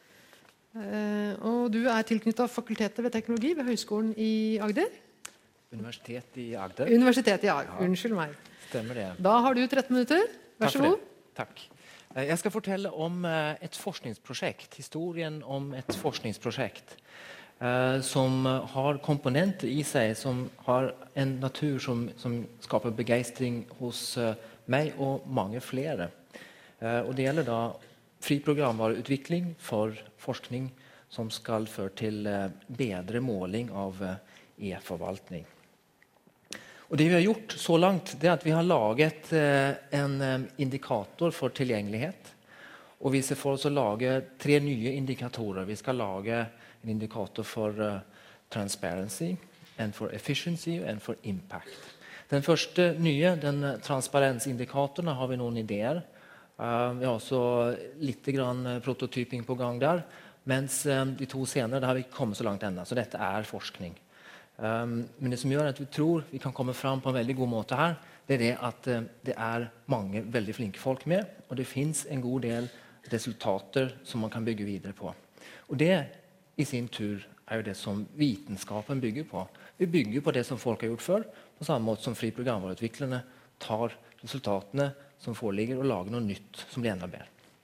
Og du er tilknyttet Fakultetet ved teknologi ved Høgskolen i Agder. Universitet i Agder. Universitet i Agder, unnskyld meg. Stemmer det. Da har du 13 minutter. Vær så god. Takk. Jeg skal fortelle om et forskningsprosjekt, historien om et forskningsprosjekt som har komponenter i seg som har en natur som skaper begeistring hos meg og mange flere. Og det gjelder da fri programvareutvikling for forskning som skal føre til bedre måling av e-forvaltning. Og det vi har gjort så langt, det er at vi har laget en indikator for tilgjengelighet. Og vi ser for oss å lage 3 nye indikatorer. Vi skal lage en indikator for transparency, en for efficiency og en for impact. Den første nye, den transparensindikatoren, har vi noen ideer. Vi har også litt grann prototyping på gang der, mens de 2 senere har vi ikke kommet så langt enda, så dette er forskning. Men det som gjør at vi tror vi kan komme fram på en veldig god måte her, det er det at det er mange veldig flinke folk med, og det finnes en god del resultater som man kan bygge videre på. Og det i sin tur er jo det som vitenskapen bygger på. Vi bygger på det som folk har gjort før, på samme måte som fri programvareutviklerne tar resultatene som foreligger og lager noe nytt som blir enda bedre.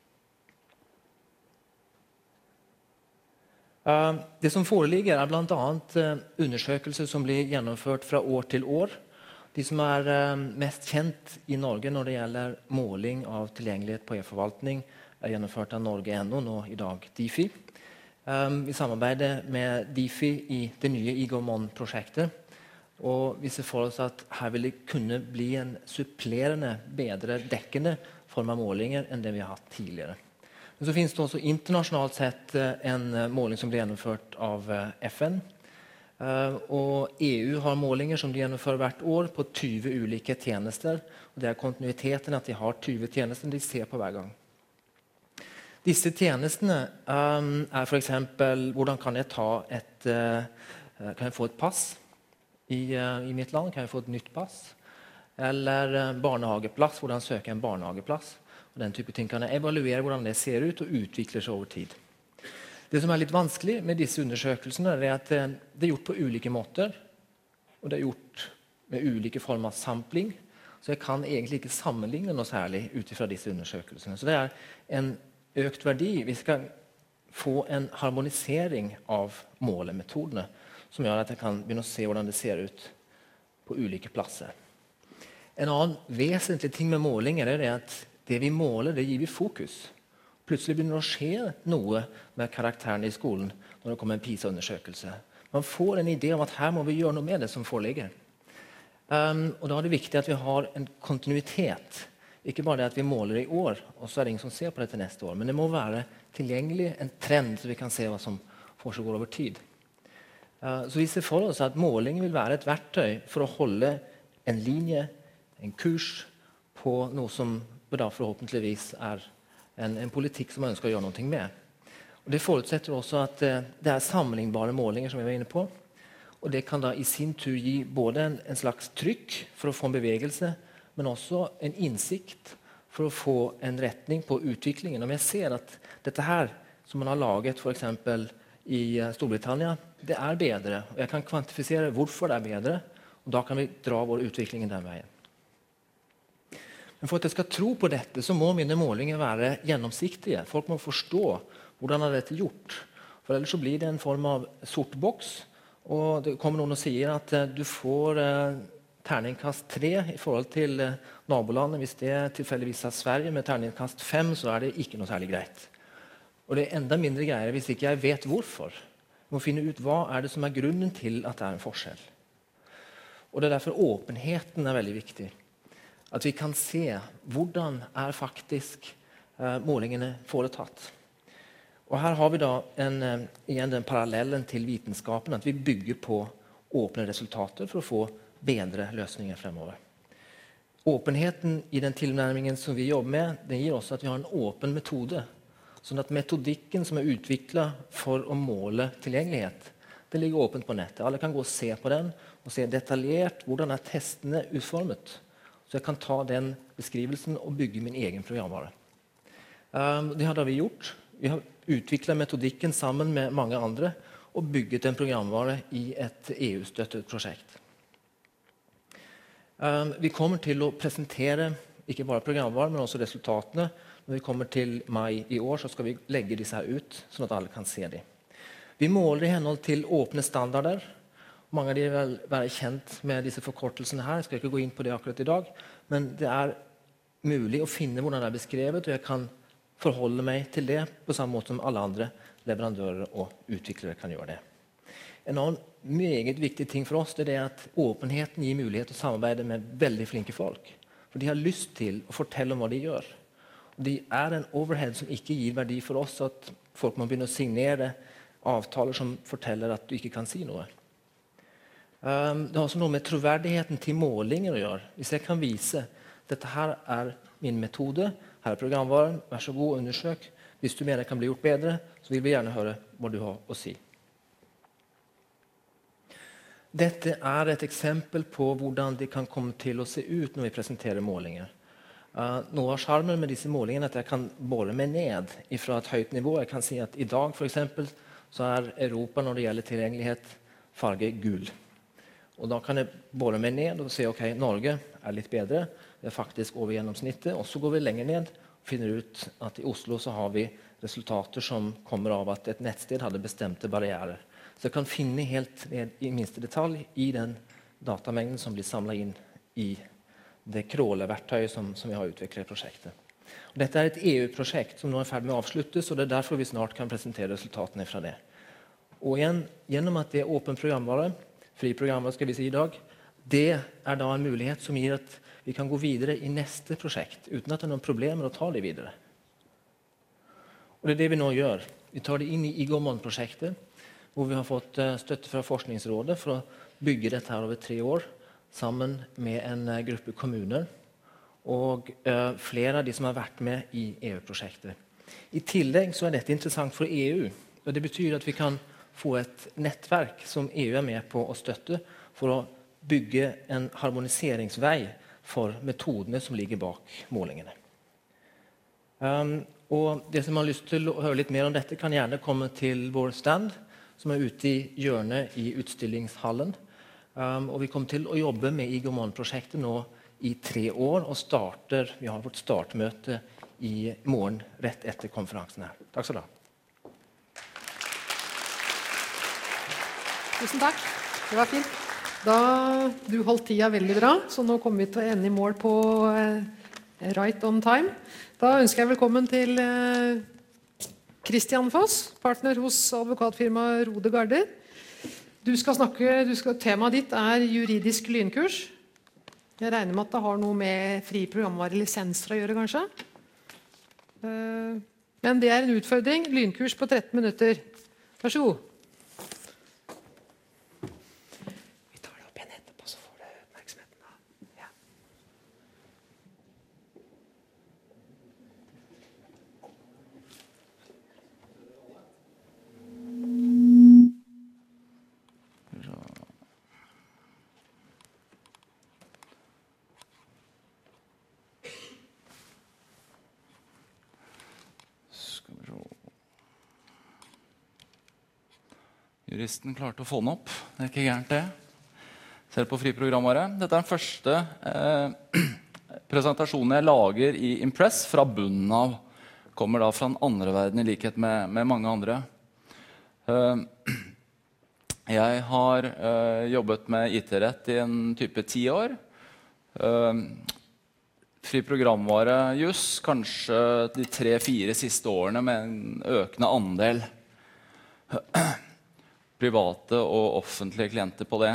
Det som foreligger er blant annet undersøkelser som blir gjennomført fra år til år. De som er mest kjent i Norge når det gjelder måling av tilgjengelighet på e-forvaltning er gjennomført av Norge.no, nå i dag Difi. Vi samarbeider med Difi i det nye e-govmon-prosjektet. Og vi ser for oss at her vil det kunne bli en supplerende, bedre dekkende form av målinger enn det vi har hatt tidligere. Men så finnes det også internasjonalt sett en måling som blir gjennomført av FN. Og EU har målinger som de gjennomfører hvert år på 20 ulike tjenester. Og det er kontinuiteten at de har 20 tjenester de ser på hver gang. Disse tjenestene er for eksempel, hvordan kan jeg kan jeg få et pass? I mitt land kan jeg få et nytt pass. Eller barnehageplass, hvordan søker jeg en barnehageplass? Og den type ting kan jeg evaluere hvordan det ser ut og utvikler seg over tid. Det som er litt vanskelig med disse undersøkelsene er at det er gjort på ulike måter. Og det er gjort med ulike former av sampling. Så jeg kan egentlig ikke sammenligne noe særlig ut fra disse undersøkelsene. Så det er en økt verdi. Vi skal få en harmonisering av målemetodene som gjør at jeg kan begynne å se hvordan det ser ut på ulike plasser. En annen vesentlig ting med målinger er at det vi måler, det gir vi fokus. Plutselig begynner det å skje noe med karakteren i skolen når det kommer en PISA-undersøkelse. Man får en idé om at her må vi gjøre noe med det som foreligger. Og da er det viktig at vi har en kontinuitet. Ikke bare det at vi måler i år, og så er det ingen som ser på det til neste år. Men det må være tilgjengelig, en trend, så vi kan se hva som foregår over tid. Så vi ser for oss at måling vil være et verktøy for å holde en linje en kurs på noe som da forhåpentligvis en politikk som man ønsker å gjøre noe med. Og det forutsetter også at det sammenlignbare målinger som vi var inne på. Og det kan da i sin tur gi både en slags trykk for å få en bevegelse, men også en innsikt for å få en retning på utviklingen. Om jeg ser at dette her som man har laget for eksempel i Storbritannia, det bedre, og jeg kan kvantifisere hvorfor det bedre, og da kan vi dra vår utvikling den veien. Men for at jeg skal tro på dette, så må mine målinger være gjennomsiktige. Folk må forstå hvordan dette gjort. For ellers så blir det en form av sort boks, og det kommer noen og sier at du får terningkast 3 i forhold til nabolandet. Hvis det tilfeldigvis Sverige med terningkast 5, så det ikke noe særlig greit. Og det enda mindre greier hvis ikke jeg vet hvorfor. Jeg må finne ut hva det som grunnen til at det en forskjell. Og det derfor åpenheten veldig viktig. At vi kan se hvordan faktisk målingene foretatt. Og her har vi da igjen den parallellen til vitenskapen, at vi bygger på åpne resultater for å få bedre løsninger fremover. Åpenheten i den tilnærmingen som vi jobber med, den gir også at vi har en åpen metode. Sånn at metodikken som utviklet for å måle tilgjengelighet, den ligger åpent på nettet. Alle kan gå og se på den, og se detaljert hvordan testene utformet. Så jeg kan ta den beskrivelsen og bygge min egen programvare. Det har vi gjort. Vi har utviklet metodikken sammen med mange andre og bygget en programvare i et EU-støttet prosjekt. Vi kommer til å presentere ikke bare programvare, men også resultatene. Når vi kommer til mai i år, så skal vi legge disse her ut, sånn at alle kan se dem. Vi måler i henhold til åpne standarder. Mange av de vil være kjent med disse forkortelsene her. Jeg skal ikke gå inn på det akkurat i dag, men det mulig å finne hvordan det beskrevet, og jeg kan forholde meg til det på samme måte som alle andre leverandører og utviklere kan gjøre det. En annen meget viktig ting for oss det at åpenheten gir mulighet til å samarbeide med veldig flinke folk. For de har lyst til å fortelle om hva de gjør. Og de en overhead som ikke gir verdi for oss, at folk må begynne å signere avtaler som forteller at du ikke kan si noe. Det har også noe med troverdigheten til målinger å gjøre. Hvis jeg kan vise dette her min metode, her programvaren, vær så god, undersøk. Hvis du mener det kan bli gjort bedre, så vil vi gjerne høre hva du har å si. Dette et eksempel på hvordan det kan komme til å se ut når vi presenterer målinger. Noe av skjermen med disse målingene at jeg kan bore meg ned fra et høyt nivå. Jeg kan si at i dag for eksempel, så Europa når det gjelder tilgjengelighet farge gul. Og da kan jeg bore meg ned og si ok, Norge litt bedre, det faktisk over gjennomsnittet, og så går vi lenger ned og finner ut at i Oslo så har vi resultater som kommer av at et nettsted hadde bestemte barrierer. Så jeg kan finne helt ned i minste detalj i den datamengden som blir samlet inn i det crawler-verktøyet som vi har utviklet i prosjektet. Og dette et EU-prosjekt som nå ferdig med å avsluttes, og det derfor vi snart kan presentere resultatene fra det. Og igjen, gjennom at det åpen programvare, fri programvare skal vi si i dag, det da en mulighet som gir at vi kan gå videre i neste prosjekt, uten at det noen problemer å ta det videre. Og det det vi nå gjør. Vi tar det inn i IGOMON-prosjektet, hvor vi har fått støtte fra Forskningsrådet for å bygge dette her over 3 år, sammen med en gruppe kommuner, og flere av de som har vært med i EU-prosjektet. I tillegg så dette interessant for EU, og det betyr at vi kan få et nettverk som EU med på å støtte for å bygge en harmoniseringsvei for metodene som ligger bak målingene. Og det som har lyst til å høre litt mer om dette kan gjerne komme til vår stand som ute i hjørnet i utstillingshallen. Og vi kommer til å jobbe med IGOMON-prosjektet nå i 3 år og vi har vårt startmøte i morgen rett etter konferansen her. Takk skal du ha. Tusen takk. Det var fint. Du holdt tida veldig bra, så nå kommer vi til å ende i mål på right on time. Da ønsker jeg velkommen til Christian Foss, partner hos advokatfirmaet Rode Garder. Temaet ditt juridisk lynkurs. Jeg regner med at det har noe med fri programvare lisenser å gjøre, kanskje? Men det en utfordring. Lynkurs på 13 minutter. Vær så god. Juristen klarte å få den opp. Det ikke gærent det. Ser på fri programvare. Dette den første presentasjonen jeg lager I Impress fra bunnen av. Kommer da fra den andre verden I likhet med mange andre. Jeg har jobbet med IT-rett I en type 10 år. Fri programvare just kanskje de 3-4 siste årene med en økende andel private og offentlige klienter på det.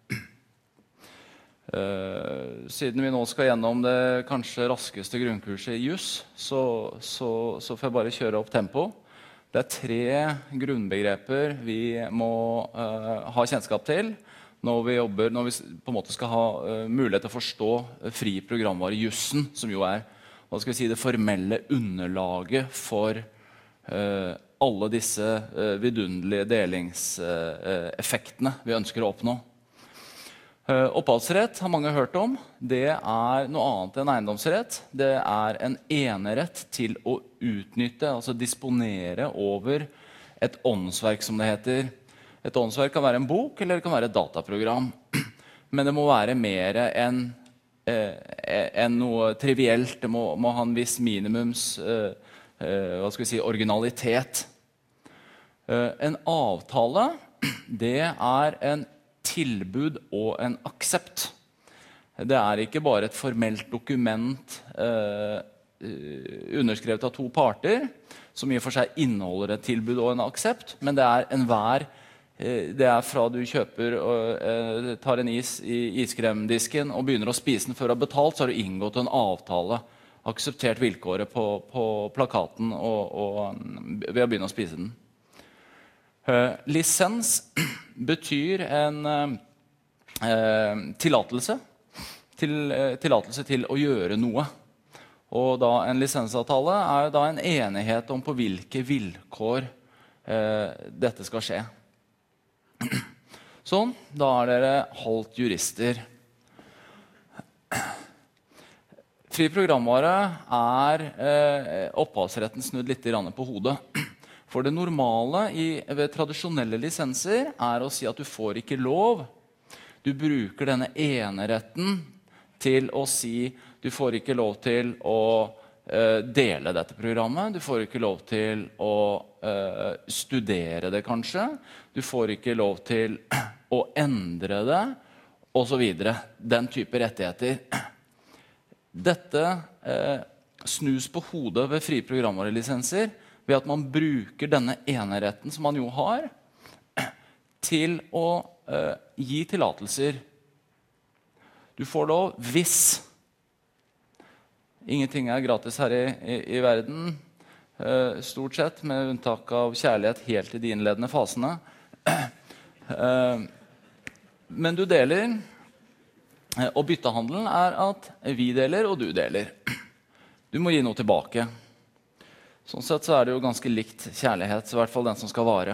Siden vi nå skal gjennom det kanskje raskeste grunnkurset I JUS, så får jeg bare kjøre opp tempo. Det 3 grunnbegreper vi må ha kjennskap til når vi på en måte skal ha mulighet til å forstå fri programvare jussen, som jo hva skal vi si, det formelle underlaget for alle disse vidunderlige delingseffektene vi ønsker å oppnå. Opphavsrett har mange hørt om. Det noe annet enn eiendomsrett. Det en enerett til å utnytte, altså disponere over et åndsverk, som det heter. Et åndsverk kan være en bok, eller det kan være et dataprogram. Men det må være mer enn noe trivielt. Det må ha en viss minimums hva skal vi si, originalitet. En avtale, det en tilbud og en aksept. Det ikke bare et formelt dokument underskrevet av 2 parter, som I og for seg inneholder et tilbud og en aksept, men det det fra du kjøper og tar en is I iskremdisken og begynner å spise den før du har betalt, så har du inngått en avtale, akseptert vilkåret på plakaten og ved å begynne å spise den. Lisens betyr en tillatelse til å gjøre noe. Og da en lisensavtale da en enighet om på hvilke vilkår dette skal skje. Sånn, da dere halvt jurister. Fri programvare opphavsretten snudd litt på hodet. For det normale ved tradisjonelle lisenser å si at du får ikke lov. Du bruker denne eneretten til å si du får ikke lov til å dele dette programmet. Du får ikke lov til å studere det kanskje. Du får ikke lov til å endre det, og så videre. Den type rettigheter. Dette snus på hodet ved frie programvarelisenser ved at man bruker denne eneretten som man jo har til å gi tillatelser. Du får lov hvis ingenting gratis her I verden, stort sett, med unntak av kjærlighet helt I de innledende fasene. Men du deler, og byttehandelen at vi deler og du deler. Du må gi noe tilbake. Sånn sett så det jo ganske likt kjærlighet, I hvert fall den som skal vare.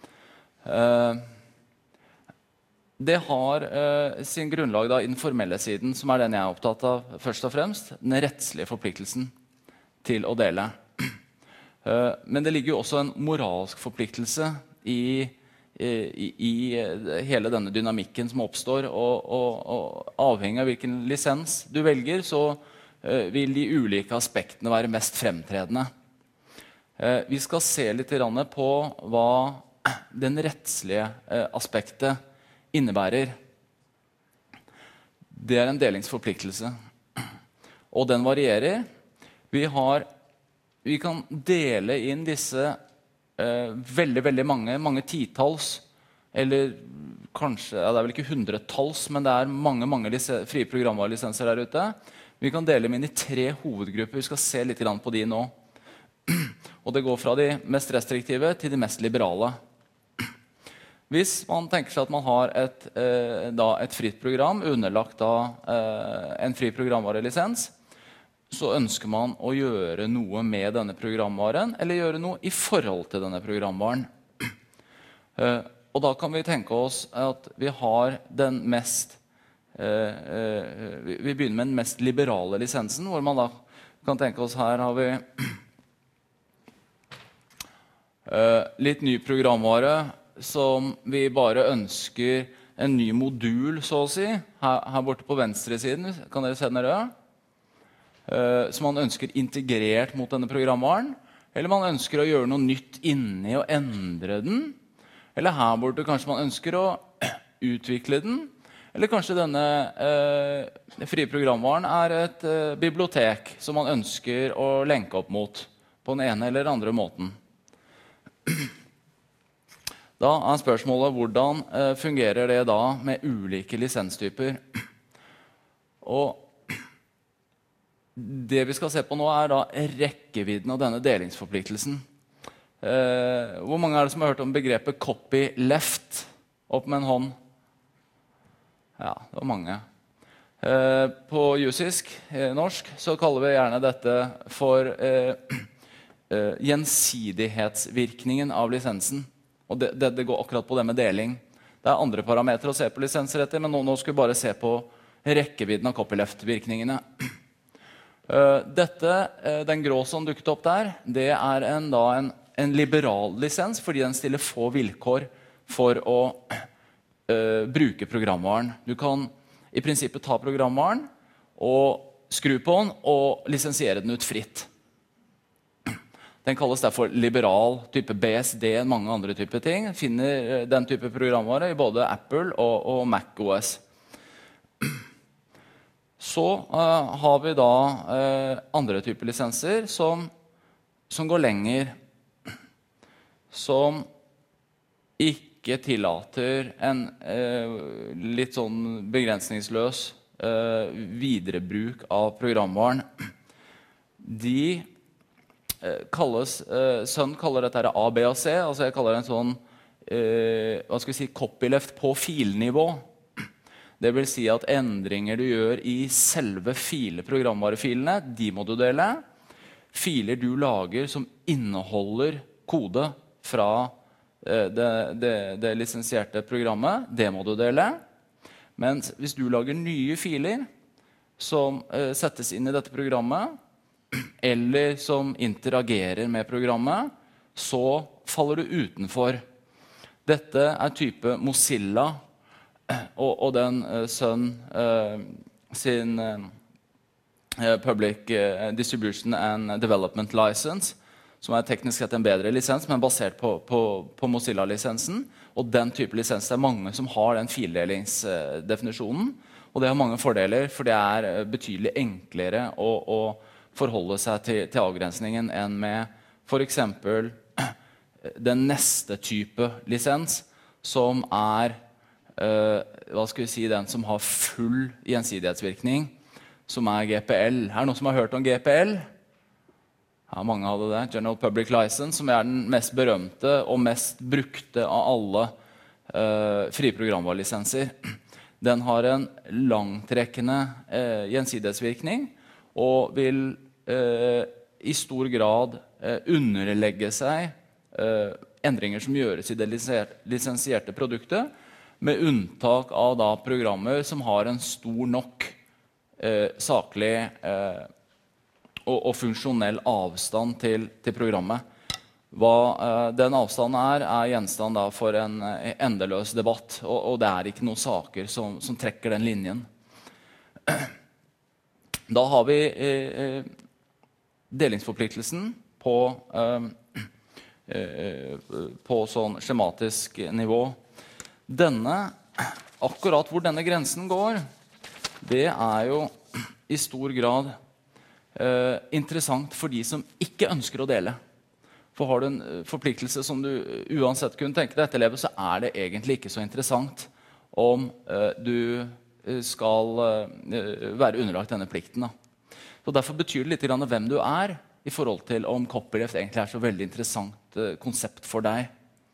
Det har sin grunnlag da, I den formelle siden, som den jeg opptatt av først og fremst, den rettslige forpliktelsen til å dele. Men det ligger jo også en moralsk forpliktelse I hele denne dynamikken som oppstår, og avhengig av hvilken lisens du velger, så vil de ulike aspektene være mest fremtredende. Vi skal se litt på hva den rettslige aspektet innebærer. Det en delingsforpliktelse, og den varierer. Vi kan dele inn disse veldig mange titalls, eller kanskje, det vel ikke hundretalls, men det mange frie programvarelisenser der ute. Vi kan dele dem inn I 3 hovedgrupper. Vi skal se litt på de nå. Og det går fra de mest restriktive til de mest liberale. Hvis man tenker seg at man har et fritt program, underlagt en fri programvarelisens, så ønsker man å gjøre noe med denne programvaren, eller gjøre noe I forhold til denne programvaren. Og da kan vi tenke oss at vi har den vi begynner med den mest liberale lisensen, hvor man da kan tenke oss her har vi litt ny programvare som vi bare ønsker en ny modul, så å si, her borte på venstre siden, kan dere se den røde? Som man ønsker integrert mot denne programvaren, eller man ønsker å gjøre noe nytt inni og endre den, eller her borte kanskje man ønsker å utvikle den, eller kanskje denne frie programvaren et bibliotek som man ønsker å lenke opp mot på den ene eller andre måten. Da spørsmålet hvordan fungerer det da med ulike lisenstyper. Og det vi skal se på nå da rekkevidden av denne delingsforpliktelsen. Hvor mange er det som har hørt om begrepet copyleft? Opp med en hånd. Ja, det var mange. På jussisk, norsk, så kaller vi gjerne dette for gjensidighetsvirkningen av lisensen. Og det går akkurat på det med deling. Det andre parametere å se på lisensretter, men nå skal vi bare se på rekkevidden av copyleft-virkningene. Den grå som dukket opp der, det en liberal lisens, fordi den stiller få vilkår for å bruke programvaren. Du kan i prinsippet ta programvaren og skru på den og lisensiere den ut fritt. Den kalles derfor liberal, type BSD, mange andre typer ting. Finner den type programvare i både Apple og Mac OS. Så har vi da andre typer lisenser som går lenger, som ikke tillater en litt sånn begrensningsløs viderebruk av programvaren. Sønn kaller dette A, B og C, altså jeg kaller det en sånn hva skal vi si, copyleft på filnivå. Det vil si at endringer du gjør i selve programvarefilene, de må du dele. Filer du lager som inneholder kode fra det lisensierte programmet, det må du dele. Men hvis du lager nye filer som settes inn i dette programmet, eller som interagerer med programmet, så faller du utenfor. Dette type Mozilla og den Sun sin Public Distribution and Development License, som teknisk sett en bedre lisens, men basert på Mozilla-lisensen. Og den type lisens, det mange som har den fildelingsdefinisjonen, og det har mange fordeler, for det betydelig enklere å forholde seg til avgrensningen enn med for eksempel den neste type lisens, som hva skal vi si, den som har full gjensidighetsvirkning, som GPL. Er det noen som har hørt om GPL? Ja, mange hadde det. General Public License, som den mest berømte og mest brukte av alle frie programvarelisenser. Den har en langtrekkende gjensidighetsvirkning, og vil i stor grad underlegge seg endringer som gjøres i det lisensierte produktet, med unntak av programmer som har en stor nok saklig og funksjonell avstand til programmet. Hva den avstanden gjenstand for en endeløs debatt, og det ikke noen saker som trekker den linjen. Da har vi delingsforpliktelsen på sånn skjematisk nivå. Akkurat hvor denne grensen går, det jo i stor grad interessant for de som ikke ønsker å dele. For har du en forpliktelse som du uansett kunne tenke deg å etterleve, så det egentlig ikke så interessant om du skal være underlagt denne plikten. Så derfor betyr det litt hvem du i forhold til om copyleft egentlig så veldig interessant konsept for deg.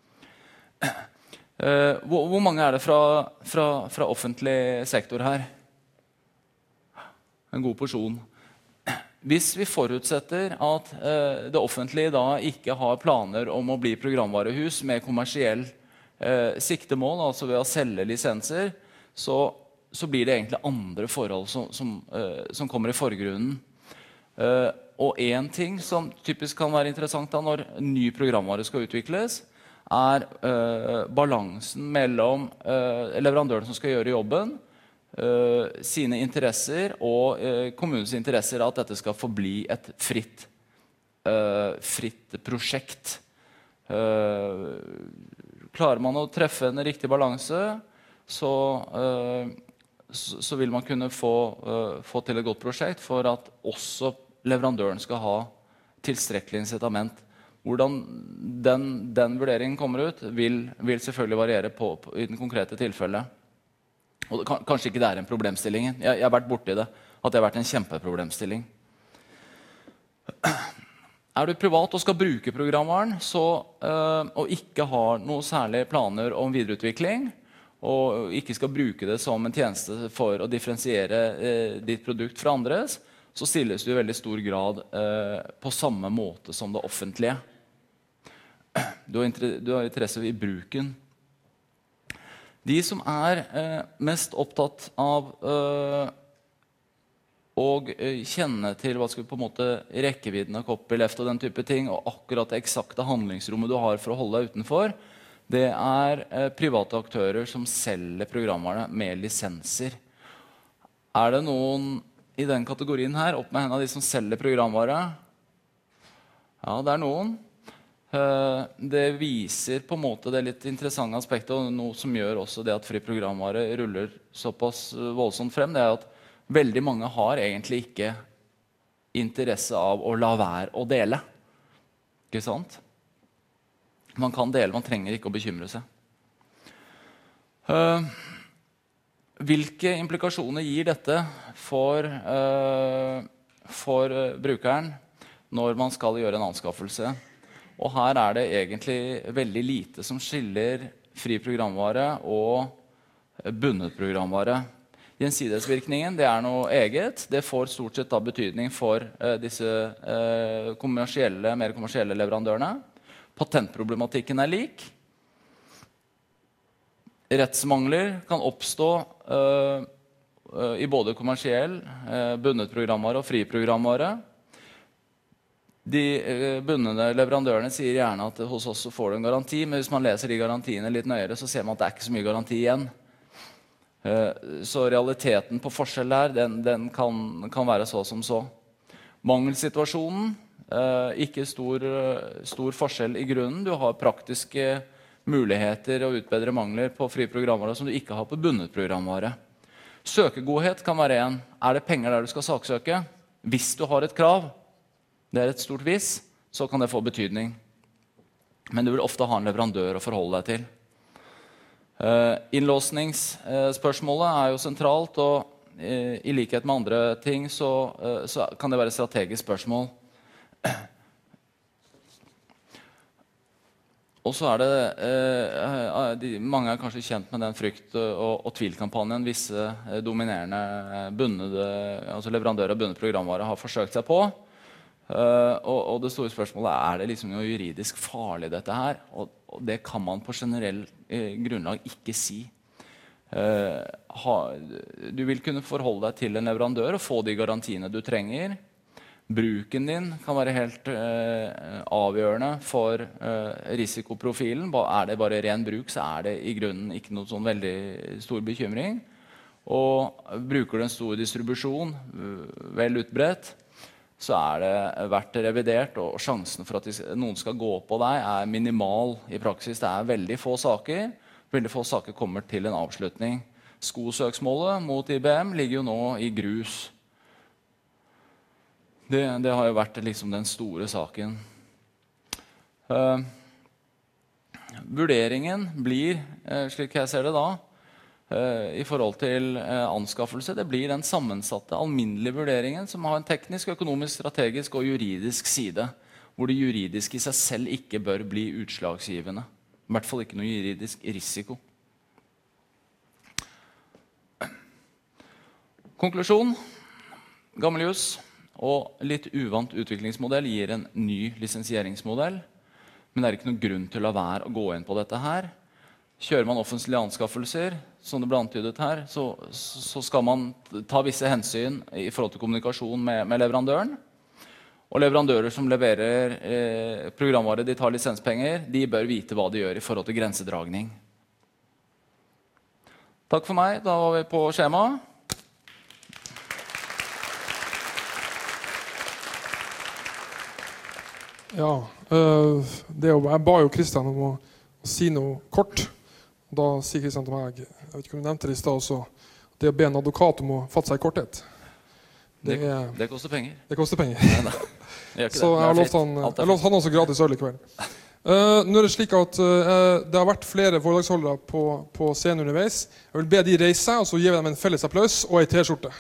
Hvor mange det fra offentlig sektor her? En god porsjon. Hvis vi forutsetter at det offentlige da ikke har planer om å bli programvarehus med kommersiell siktemål, altså ved å selge lisenser, så blir det egentlig andre forhold som kommer i forgrunnen. Og en ting som typisk kan være interessant da når ny programvare skal utvikles, balansen mellom leverandøren som skal gjøre jobben, sine interesser og kommunens interesser, at dette skal forbli et fritt prosjekt. Klarer man å treffe en riktig balanse, så vil man kunne få til et godt prosjekt for at også leverandøren skal ha tilstrekkelig incitament. Hvordan den vurderingen kommer ut, vil selvfølgelig variere i den konkrete tilfellet. Og kanskje ikke det en problemstilling. Jeg har vært borti det, at det har vært en kjempeproblemstilling. Du privat og skal bruke programvaren, og ikke har noen særlige planer om videreutvikling, og ikke skal bruke det som en tjeneste for å differensiere ditt produkt fra andres, så stilles du i veldig stor grad på samme måte som det offentlige. Du har interesse i bruken. De som mest opptatt av å kjenne til på en måte rekkevidden av copyleft og den type ting, og akkurat det eksakte handlingsrommet du har for å holde deg utenfor, det private aktører som selger programvare med lisenser. Det noen i den kategorien her, opp med en av de som selger programvare? Ja, det noen. Det viser på en måte det litt interessante aspektet, og noe som gjør også det at fri programvare ruller såpass voldsomt frem, det at veldig mange har egentlig ikke interesse av å la være å dele. Ikke sant? Man kan dele, man trenger ikke å bekymre seg. Hvilke implikasjoner gir dette for brukeren når man skal gjøre en anskaffelse? Og her det egentlig veldig lite som skiller fri programvare og bundet programvare. Gjensidighetsvirkningen, det noe eget. Det får stort sett betydning for disse mer kommersielle leverandørene. Patentproblematikken lik. Rettsmangler kan oppstå i både kommersiell, bundet programvare og fri programvare. De bundne leverandørene sier gjerne at hos oss får du en garanti, men hvis man leser de garantiene litt nøyere, så ser man at det ikke så mye garanti igjen. Så realiteten på forskjell her, den kan være så som så. Mangelsituasjonen, ikke stor forskjell i grunnen. Du har praktiske muligheter å utbedre mangler på fri programvare som du ikke har på bundet programvare. Søkegodhet kan være en. Det penger der du skal saksøke? Hvis du har et krav, det et stort hvis, så kan det få betydning. Men du vil ofte ha en leverandør å forholde deg til. Innlåsningsspørsmålet jo sentralt, og i likhet med andre ting så kan det være et strategisk spørsmål. Og så det mange kanskje kjent med den frykt- og tvilkampanjen visse dominerende leverandører av bundet programvare har forsøkt seg på. Og det store spørsmålet det liksom noe juridisk farlig dette her, og det kan man på generell grunnlag ikke si. Du vil kunne forholde deg til en leverandør og få de garantiene du trenger. Bruken din kan være helt avgjørende for risikoprofilen. Det bare ren bruk, så det i grunnen ikke noe sånn veldig stor bekymring. Og bruker du en stor distribusjon, vel utbredt, så det vært revidert, og sjansen for at noen skal gå på deg minimal i praksis. Det veldig få saker. Veldig få saker kommer til en avslutning. Skosøksmålet mot IBM ligger jo nå i grus. Det har jo vært liksom den store saken. Vurderingen blir, slik jeg ser det da, i forhold til anskaffelse, det blir den sammensatte, alminnelige vurderingen som har en teknisk, økonomisk, strategisk og juridisk side, hvor det juridiske i seg selv ikke bør bli utslagsgivende. I hvert fall ikke noe juridisk risiko. Konklusjon. Gammel jus og litt uvant utviklingsmodell gir en ny lisensieringsmodell, men det ikke noen grunn til å la være å gå inn på dette her. Kjører man offentlige anskaffelser, som det ble antydet her, så skal man ta visse hensyn i forhold til kommunikasjon med leverandøren. Og leverandører som leverer programvare de tar lisenspenger, de bør vite hva de gjør i forhold til grensedragning. Takk for meg, da var vi på skjema. Ja, jeg ba jo Kristian om å si noe kort. Da sier Kristian til meg, jeg vet ikke om du nevnte det i sted også, det å be en advokat om å fatte seg i korthet. Det koster penger. Det koster penger. Nei, så jeg har lovt han også gratis øl i kveld. Nå det slik at det har vært flere foredragsholdere på scenen underveis. Jeg vil be de reise, og så gir vi dem en felles applaus og en t-skjorte.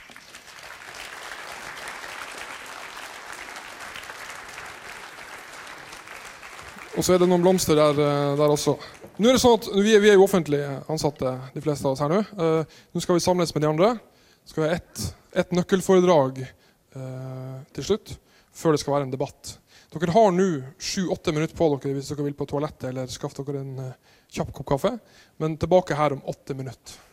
Og så det noen blomster der også. Nå det sånn at vi er jo offentlig ansatte, de fleste av oss her nå. Nå skal vi samles med de andre. Så skal vi ha et nøkkelforedrag til slutt, før det skal være en debatt. Dere har nå 7-8 minutter på dere hvis dere vil på toalettet eller skaffe dere en kjapp kopp kaffe. Men tilbake her om 8 minutter.